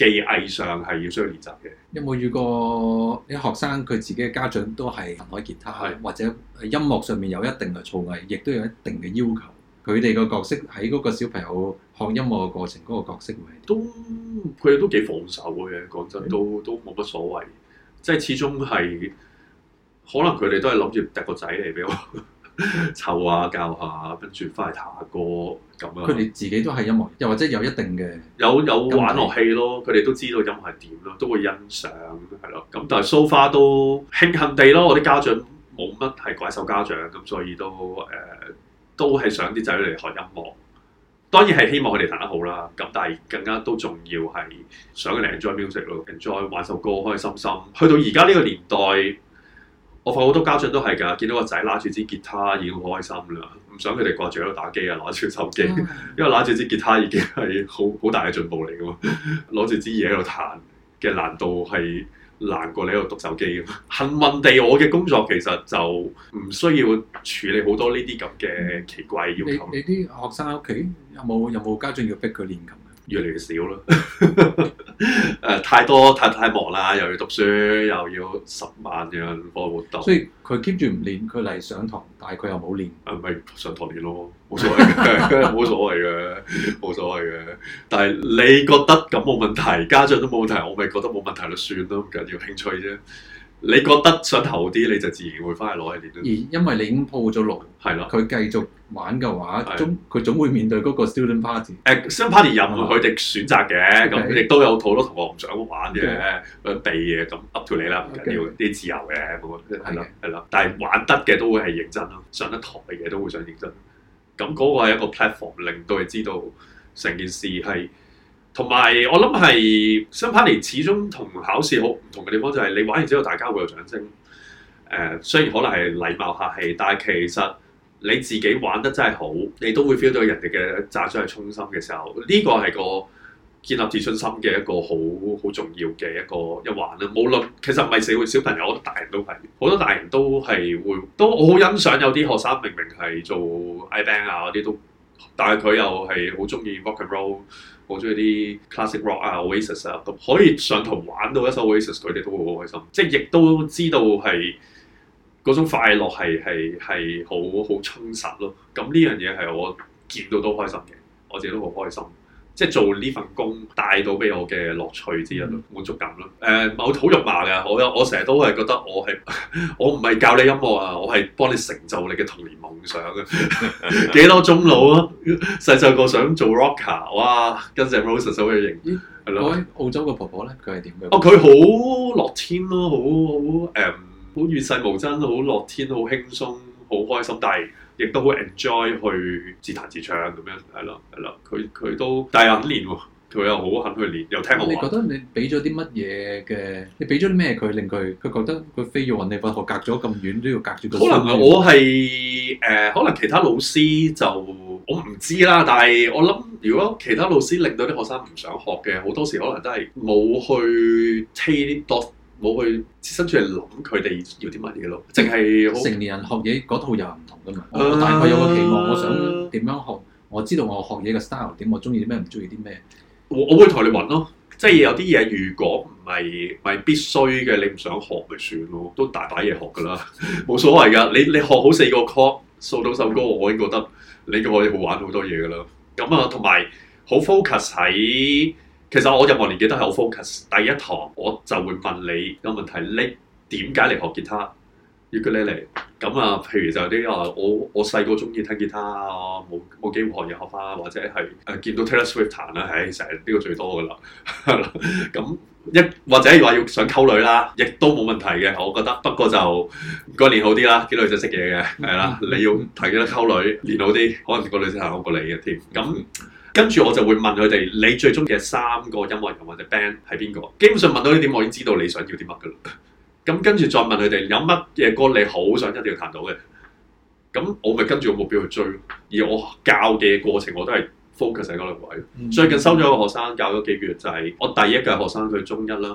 技藝上係要需要練習嘅。 有冇遇過啲學生佢自己嘅家長都係彈開吉他， 係或者音樂上面有一定嘅造詣，亦都有一定嘅要求？佢哋個角色喺嗰個小朋友學音樂嘅過程嗰個角色會係點？ 都佢哋都幾放手嘅，講真都冇乜所謂。即係始終係可能佢哋都係諗住揼個仔嚟俾我湊下教下，跟住翻嚟彈下歌咁啊。 佢哋自己都係音樂，又或者有一定嘅有玩樂器咯，佢哋都知道音樂係點咯，都會欣賞係咯。咁但係 so far 都慶幸地咯，我啲家長冇乜係怪獸家長，咁所以都係想啲仔女嚟學音樂。當然係希望佢哋彈得好啦，咁但係更加都重要係想佢哋 enjoy music 咯，enjoy 玩首歌開心心。去到而家呢個年代，我發覺好多家長都係㗎，見到個仔拉住支吉他已經好開心啦，唔想佢哋掛住喺度打機啊，攞住手機，因為拉住支吉他已經係好大嘅進步嚟㗎嘛，攞住支嘢喺度彈嘅難度係難過你喺度讀手機咁。幸運地，我嘅工作其實就唔需要處理好多呢啲咁嘅奇怪要求。 你啲學生喺屋企有冇家長要逼佢練琴？ 越嚟越少啦。太忙啦，又要讀書，又要10萬樣課活動。 所以佢 keep 住唔練，佢嚟上堂，但係佢又冇練。 咪上堂練咯，冇所謂嘅，冇所謂嘅，冇所謂嘅。但係你覺得咁冇問題，家長都冇問題，我咪覺得冇問題就算咯，唔緊要，興趣啫。你覺得想投啲，你就自然會翻去攞嚟練。 而因為你已經鋪咗路， 係啦， 佢繼續玩嘅話，佢總會面對嗰個 student party。 student party 任佢哋選擇嘅，咁亦都有好多同學唔想玩嘅，避嘅，咁 up to 你啦，唔緊要，啲自由嘅，係啦。但係玩得嘅都會係認真咯，上得台嘅都會想認真。咁嗰個係一個 platform， 令到你知道成件事係。同埋我諗係 student party 始終同考試好唔同嘅地方，就係你玩完之後大家會有掌聲。雖然可能係禮貌客氣，但係其實你自己玩得真係好，你都會 feel 到人哋嘅讚賞係衷心嘅時候，呢個係個建立自信心嘅一個好重要嘅一環啦。無論其實唔係社會小朋友，好多大人都係，好多大人都係都我好欣賞有啲學生明明係做 I-Band 啊嗰啲都，但係佢又係好中意 rock and roll。好中意啲 classic rock 啊 Oasis 啊，咁可以上台玩到一首 Oasis， 佢哋都會好開心。即係亦都知道係嗰種快樂係好充實咯。咁呢樣嘢係我見到都開心嘅，我自己都好開心。即係做呢份工帶到俾我嘅樂趣之一咯，滿足感咯。我好肉麻㗎，我成日都係覺得我唔係教你音樂啊，我係幫你成就你嘅童年夢想啊！幾多中佬啊，細個想做 rocker， 哇，跟住 Roses 好有型，係咯。 嗰位澳洲嘅婆婆咧，佢係點嘅？ 佢好樂天咯，好與世無爭，好樂天，好輕鬆，好開心，但係亦都好 enjoy 去自彈自唱咁樣，係咯。佢都但係肯練喎，佢又好肯去練，又聽我話。你覺得你俾咗啲乜嘢嘅？你俾咗啲咩佢令佢覺得佢非要揾你份學隔咗咁遠都要隔住個？ 可能我係可能其他老師就我唔知啦，但係我諗如果其他老師令到啲學生唔想學嘅，好多時可能都係冇去 take 多。冇去設身處地諗佢哋要啲乜嘢咯，淨係成年人學嘢嗰套又唔同噶嘛。我大概有個期望，我想點樣學，我知道我學嘢嘅 style 點，我中意啲咩，唔中意啲咩。 我會同你揾咯，即係有啲嘢如果唔係必須嘅，你唔想學咪算咯，都大把嘢學噶啦，冇所謂噶。你學好4個 chord， 掃到首歌，我已經覺得你可以好玩好多嘢噶啦。咁啊，同埋好 focus 喺。其實我任何年紀都係好 focus。第一堂我就會問你個問題，你點解嚟學吉他？ukulele咁啊，譬如就有啲我細個中意聽吉他啊，冇機會學嘢學翻，或者係見到 Taylor Swift 彈啦，成日呢個最多噶啦。咁或者話要想溝女啦，亦都冇問題嘅，我覺得。不過就唔該練好啲啦，啲女仔識嘢嘅係啦，你要睇幾多溝女練好啲，可能個女仔行好過你嘅添。咁跟住我就會問佢哋，你最中意嘅3個音樂人或者 band 係邊個？基本上問到呢點，我已經知道你想要啲乜噶啦。咁跟住再問佢哋有乜嘢歌你好想一定要彈到嘅，咁我咪跟住個目標去追。而我教嘅過程我都係 focus 喺嗰兩位。最近收咗一個學生教咗幾個月，就係我第一屆學生，佢中一啦。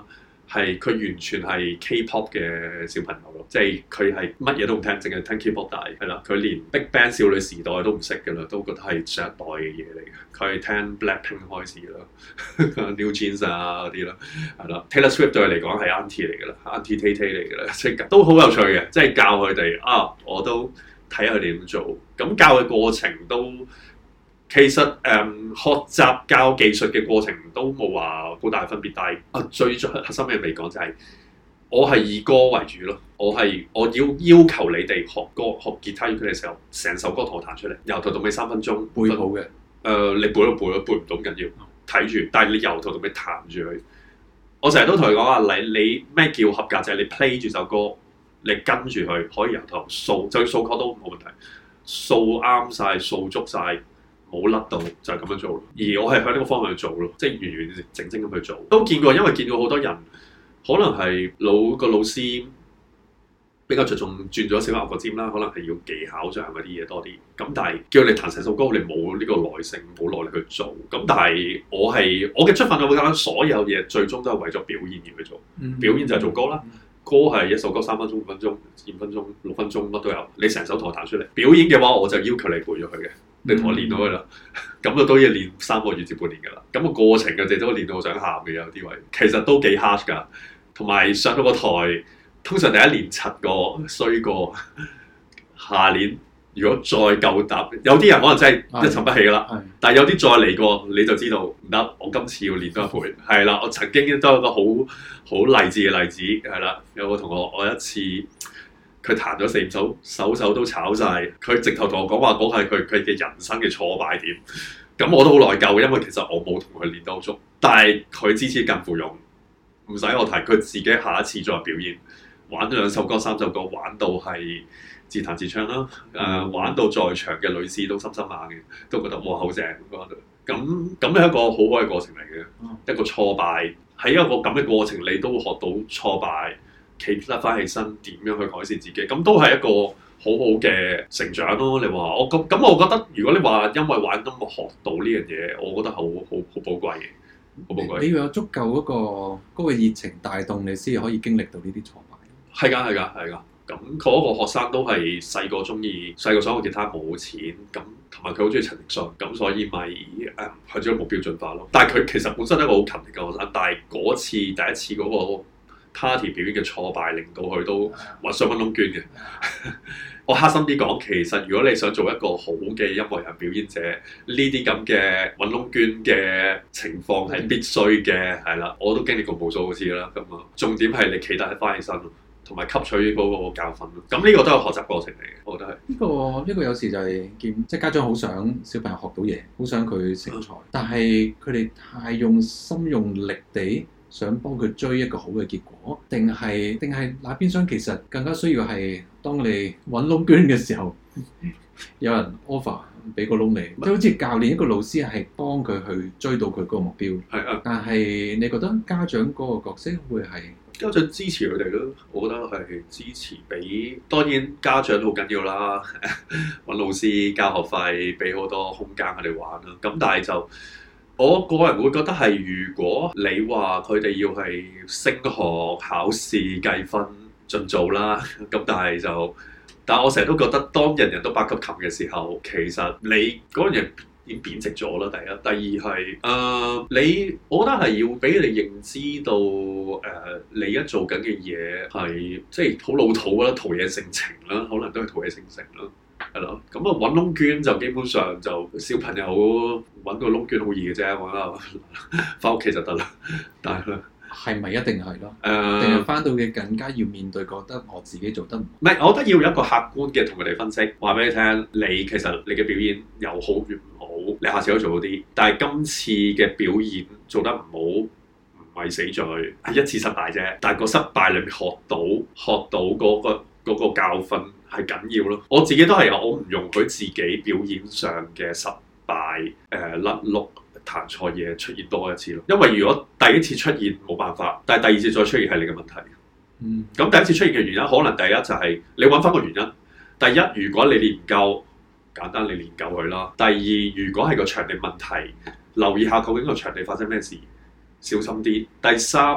係佢完全係 K-pop 嘅小朋友咯，即係佢係乜嘢都唔聽，淨係聽 K-pop 大係啦。佢連 Big Bang 少女時代都唔識㗎啦，都覺得係上一代嘅嘢嚟嘅。佢係聽 Blackpink 開始啦，New Jeans 啊嗰啲啦，係啦。Taylor Swift 對佢嚟講係 Auntie 嚟㗎啦，Auntie Tay Tay 嚟㗎啦，即係都好有趣嘅，即係教佢哋啊，我都睇下佢哋點做。咁教嘅過程都其實學習教技術嘅過程都冇話好大分別，但係最核心嘅嚟講就係我係以歌為主咯，我要求你哋學歌學吉他嘅時候，成首歌同我彈出嚟，由頭到尾3分鐘背好嘅。 你背都背唔到唔緊要，睇住，但係你由頭到尾彈住佢。我成日都同佢講話，你咩叫合格就係你 play 住首歌，你跟住佢可以由頭掃，就算掃曲都冇問題，掃啱晒，掃足晒。冇甩到就係咁樣做咯，而我係向呢個方向去做咯，即係完完整整咁去做。都見過，因為見過好多人可能係個老師比較着重轉咗小牛角尖啦，可能係要技巧上嗰啲嘢多啲。咁但係叫你彈成首歌，你冇呢個耐性，冇耐力去做。咁但係我嘅出發，我會覺得所有嘢最終都係為咗表演而去做。表演就係做歌啦。歌係一首歌3分鐘、5分鐘、2分鐘、6分鐘乜都有，你成首同我彈出嚟。表演嘅話，我就要求你背咗佢嘅，你同我練到佢啦。咁就都要練3個月至半年㗎啦。咁個過程嘅，都練到我想喊嘅有啲位，其實都幾 hard 㗎。同埋上到個台，通常第一年7個衰過，下年如果再夠膽，有啲人可能真係一沉不起㗎啦。但係有啲再嚟過，你就知道唔得，我今次要練多一倍。係啦，我曾經都有個好勵志嘅例子，係啦，有個同學，我一次佢彈咗4-5首，手都炒晒，佢直頭同我講話嗰係佢嘅人生嘅挫敗點。咁我都好內疚，因為其實我冇同佢練得好足，但係佢支持近乎用，唔使我提，佢自己下一次再表演，玩咗2首歌、3首歌，玩到係自彈自唱啦。玩到在場嘅女士都心心眼嘅，都覺得哇好正嗰度。咁係一個好好嘅過程嚟嘅，一個挫敗喺一個咁嘅過程，你都會學到挫敗，企得翻起身點樣去改善自己，咁都係一個好好嘅成長咯。你話我咁，我覺得如果你話因為玩音樂學到呢樣嘢，我覺得好寶貴嘅，好寶貴。 你要有足夠嗰個熱情帶動你，先可以經歷到呢啲挫敗。 係㗎。咁嗰個學生都係細個想學吉他冇錢，咁同埋佢好中意陳奕迅，咁所以咪向咗目標進化咯。但係佢其實本身係一個好勤力嘅學生，但係嗰次第一次嗰個 party 表演嘅挫敗，令到佢都想揾窿捐嘅。我黑心啲講，其實如果你想做一個好嘅音樂人表演者，呢啲咁嘅揾窿捐嘅情況係必須嘅，係啦，我都經歷過無數次啦。咁啊，重點係你企得翻起身，同埋吸取嗰個教訓咯。咁呢個都係學習過程嚟嘅，我覺得係。 呢個有時就係見，即係家長好想小朋友學到嘢，好想佢成才，但係佢哋太用心用力地想幫佢追一個好嘅結果，定係那邊廂其實更加需要係當你揾窿捐嘅時候，有人 offer 俾個窿你，即係好似教練一個老師係幫佢去追到佢嗰個目標。 係啊， 但係你覺得家長嗰個角色會係？ 家長支持佢哋咯，我覺得係支持俾。當然家長好緊要啦，揾老師交學費，俾好多空間佢哋玩啦。咁但係就我個人會覺得係，如果你話佢哋要係升學、考試、計分、盡做啦，咁但係我成日都覺得，當人人都8級琴嘅時候，其實你嗰樣嘢已經貶值咗啦。第一，第二係我覺得係要俾你認知到你而家做緊嘅嘢係即係好老土啦，陶冶性情啦，可能都係陶冶性情啦，係咯。咁啊揾窿捐就基本上就小朋友揾個窿捐好易嘅啫，揾下翻屋企就得啦。但係係咪一定係咯？定係翻到嘅更加要面對，覺得我自己做得唔好？ 唔係，我覺得要有一個客觀嘅同佢哋分析，話俾你聽，其實你嘅表演又好與唔好，你下次可以做好啲。但係今次嘅表演做得唔好，唔係死罪，係一次失敗啫。但係個失敗裏面學到嗰個教訓係緊要咯。我自己都係我唔容許自己表演上嘅失敗甩碌。彈錯嘢出現多一次咯，因為如果第一次出現冇辦法，但係第二次再出現係你嘅問題。咁第一次出現嘅原因，可能第一就係你揾翻個原因。第一，如果你練唔夠，簡單你練夠佢啦。第二，如果係個場地問題，留意下究竟個場地發生咩事，小心啲。第三，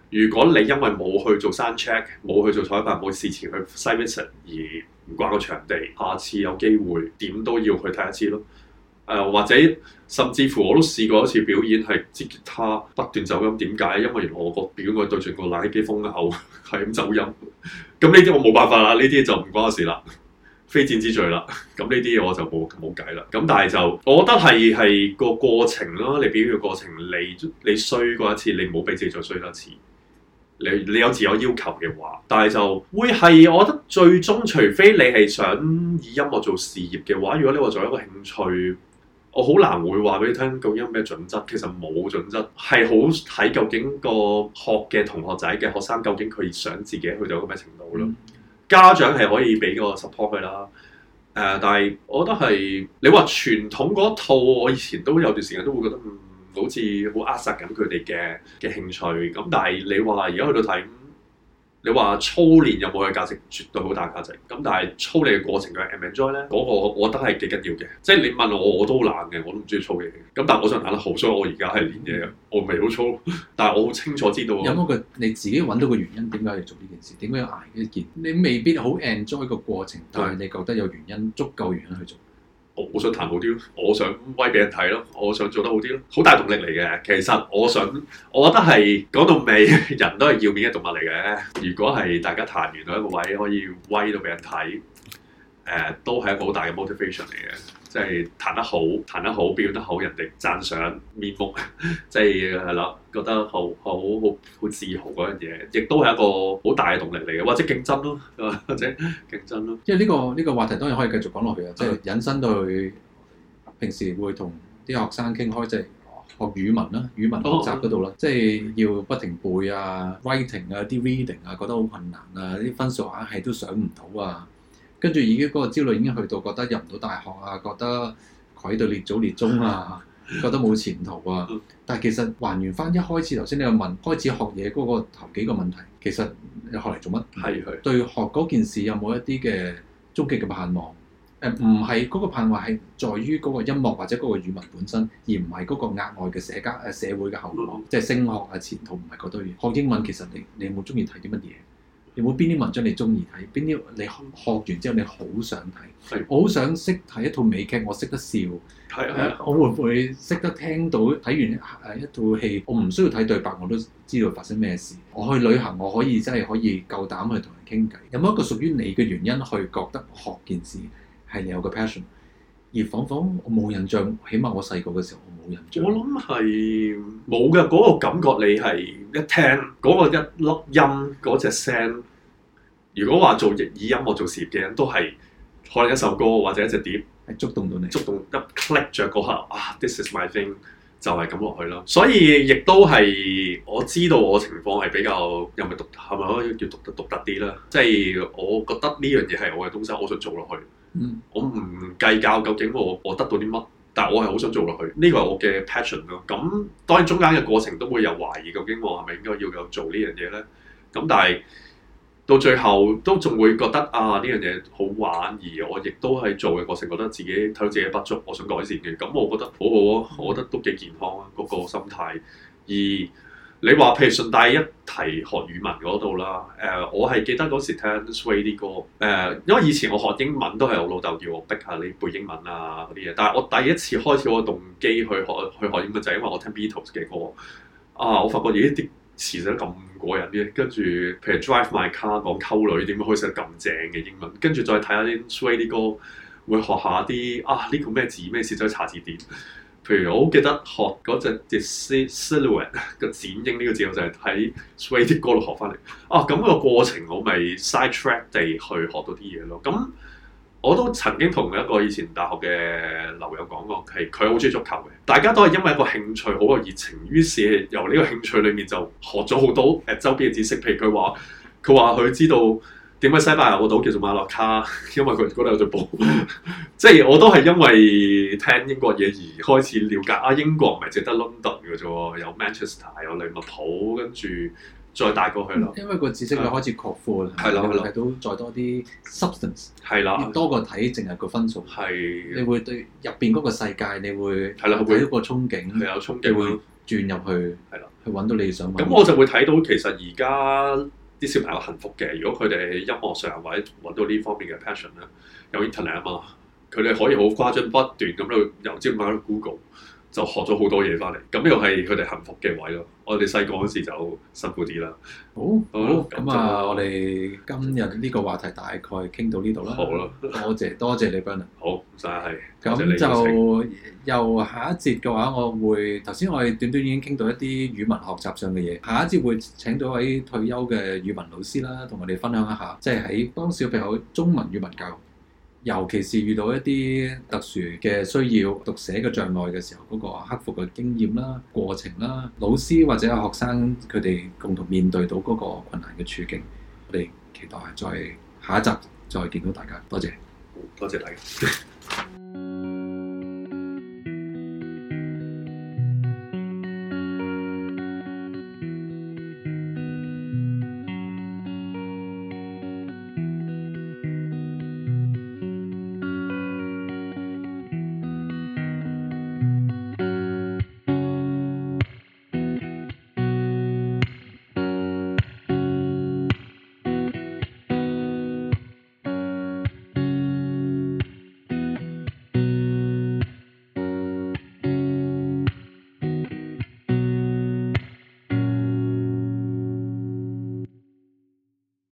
如果你因為冇去做 sound check， 冇去做彩排，冇事前去 site visit 而唔慣個場地，下次有機會點都要去睇一次咯。或者甚至乎我都試過一次表演係支吉他不斷走音，點解？因為原來我個表演我對住個冷氣機風口係咁走音，咁呢啲我冇辦法啦，呢啲就唔關我事啦，非戰之罪啦。咁呢啲嘢我就冇計啦。咁但係就我覺得係個過程咯，你表演嘅過程，你衰過一次，你唔好俾自己再衰多一次。你有自我要求嘅話，但係就會係我覺得最終，除非你係想以音樂做事業嘅話，如果你話做一個興趣，我好難會話俾你聽究竟有咩準則。其實冇準則，係好睇究竟個學嘅同學仔嘅學生究竟佢想自己去到一個咩程度咯。家長係可以俾個 support 佢啦。但係我覺得係你話傳統嗰套，我以前都有段時間都會覺得好似好扼殺緊佢哋嘅興趣。咁但係你話而家去到睇，你話操練有冇嘅價值？絕對好大價值。咁但係操練嘅過程佢係 enjoy 咧，嗰個我覺得係幾緊要嘅。即係你問我都好懶嘅，我都唔中意操嘢嘅。咁但係我想懶得好，所以我而家係練嘢嘅。我未好操，但係我好清楚知道。 有冇個你自己揾到個原因？點解要做呢件事？點解要捱呢件？你未必好 enjoy 個過程，但係你覺得有原因，足夠原因去做。 我想彈好啲咯，我想威俾人睇咯，我想做得好啲咯，好大動力嚟嘅。其實我覺得係講到尾，人都係要面嘅動物嚟嘅。如果係大家彈完到一個位可以威到俾人睇，都係一個好大嘅 motivation 嚟嘅。即係彈得好，表現得好，人哋讚賞面目，即係係啦，覺得好自豪嗰樣嘢，亦都係一個好大嘅動力嚟嘅，或者競爭咯，或者競爭咯。 因為呢個話題當然可以繼續講落去啊，即係引申到去平時會同啲學生傾開，即係學語文啦，語文學習嗰度啦，即係要不停背啊 ，writing 啊，啲 reading 啊，覺得好困難啊，啲分數硬係都上唔到啊。跟住已經嗰個焦慮已經去到覺得入唔到大學啊，覺得愧對列祖列宗啊，覺得冇前途啊。但係其實還原翻一開始頭先你有問開始學嘢嗰個頭幾個問題，其實你學嚟做乜？係對學嗰件事有冇一啲嘅終極嘅盼望？唔係嗰個盼望係在於嗰個音樂或者嗰個語文本身，而唔係嗰個額外嘅社會嘅後果，即係升學啊、前途唔係嗰堆嘢。學英文其實你有冇中意睇啲乜嘢？有冇邊啲文章你中意睇？邊啲你學完之後你好想睇？我好想識睇一套美劇，我識得笑。我會唔會識得聽到睇完一套戲，我唔需要睇對白，我都知道發生咩事。我去旅行，我可以真係可以夠膽去同人傾偈。有冇一個屬於你嘅原因去覺得學件事係你有個 passion？ 而仿我冇印象，起碼我細個嘅時候我冇印象。 我諗係冇嘅，嗰個感覺你係一聽嗰個一粒音嗰隻聲。如果話做以音樂做事業嘅人都係可能一首歌或者一隻碟係觸動到你， 觸動一 click 著嗰刻啊 ，this is my thing 就係咁落去咯。所以亦都係我知道我情況係比較又咪係咪可以叫獨特啲啦？即係我覺得呢樣嘢係我嘅東西，我想做落去。我唔計較究竟我得到啲乜，但係我係好想做落去。呢個係我嘅 passion 咯。咁當然中間嘅過程都會有懷疑，究竟我係咪應該要有做呢樣嘢咧？咁但係到最後都仲會覺得呢樣嘢好玩，而我亦都係做嘅過程覺得自己睇到自己不足，我想改善嘅。咁我覺得好好啊，我覺得都幾健康啊嗰個心態。而你話譬如順帶一提學語文嗰度啦，我係記得嗰時聽 Sway 啲歌，因為以前我學英文都係我老豆叫我逼下你背英文啊嗰啲嘢，但係我第一次開始我動機去學英文就係因為我聽 Beatles 嘅歌，我發覺咦啲詞寫得咁過癮嘅，跟住譬如 Drive My Car 講溝女點樣可以寫得咁正嘅英文，跟住再睇下啲 Sway 啲歌，會學下啲呢個咩字咩事走去查字典。譬如我好記得學嗰隻 silhouette 嘅剪影呢個字，我就係喺 Sway 啲歌度學翻嚟。咁個過程我咪 side track 地去學到啲嘢咯。咁我都曾經同一個以前大學嘅樓友講過，係佢好中意足球嘅。大家都係因為一個興趣好有熱情，於是由呢個興趣裡面就學咗好多周邊嘅知識。譬如佢話佢知道點解西班牙個島叫做馬洛卡，因為佢嗰度有隊波。即係我都係因為聽英國嘢而開始了解英國唔係淨得 London 嘅啫，有 Manchester 有利物浦，跟住再帶過去啦。因為個知識你開始擴闊，係啦，睇到再多啲 substance， 係啦，多過睇淨係個分數。係，你會對入邊嗰個世界，你會睇到個憧憬，係有憧憬，會轉入去， 係啦， 去揾到你想揾。 咁我就會睇到其實而家啲小朋友幸福嘅，如果佢哋喺音樂上或者揾到呢方面嘅 passion 咧，有 internet 啊嘛，佢哋可以好誇張不斷咁樣由朝晚 Google 就學咗好多嘢翻嚟，咁又係佢哋幸福嘅位咯。我哋細個嗰時就辛苦啲啦。 好， 咁咁啊，我哋今日呢個話題大概傾到呢度啦。 好啦， 多謝你 Bernard。 好，唔使係。 咁就又下一節嘅話，我會頭先我哋短短已經傾到一啲語文學習上嘅嘢，下一節會請到一位退休嘅語文老師啦，同我哋分享一下，即係喺幫小朋友中文語文教育，尤其是遇到一啲特殊嘅需要、讀寫嘅障礙嘅時候，嗰個克服嘅經驗啦、過程啦，老師或者有學生佢哋共同面對到嗰個困難嘅處境，我哋期待再下一集再見到大家，多謝， 多謝大家。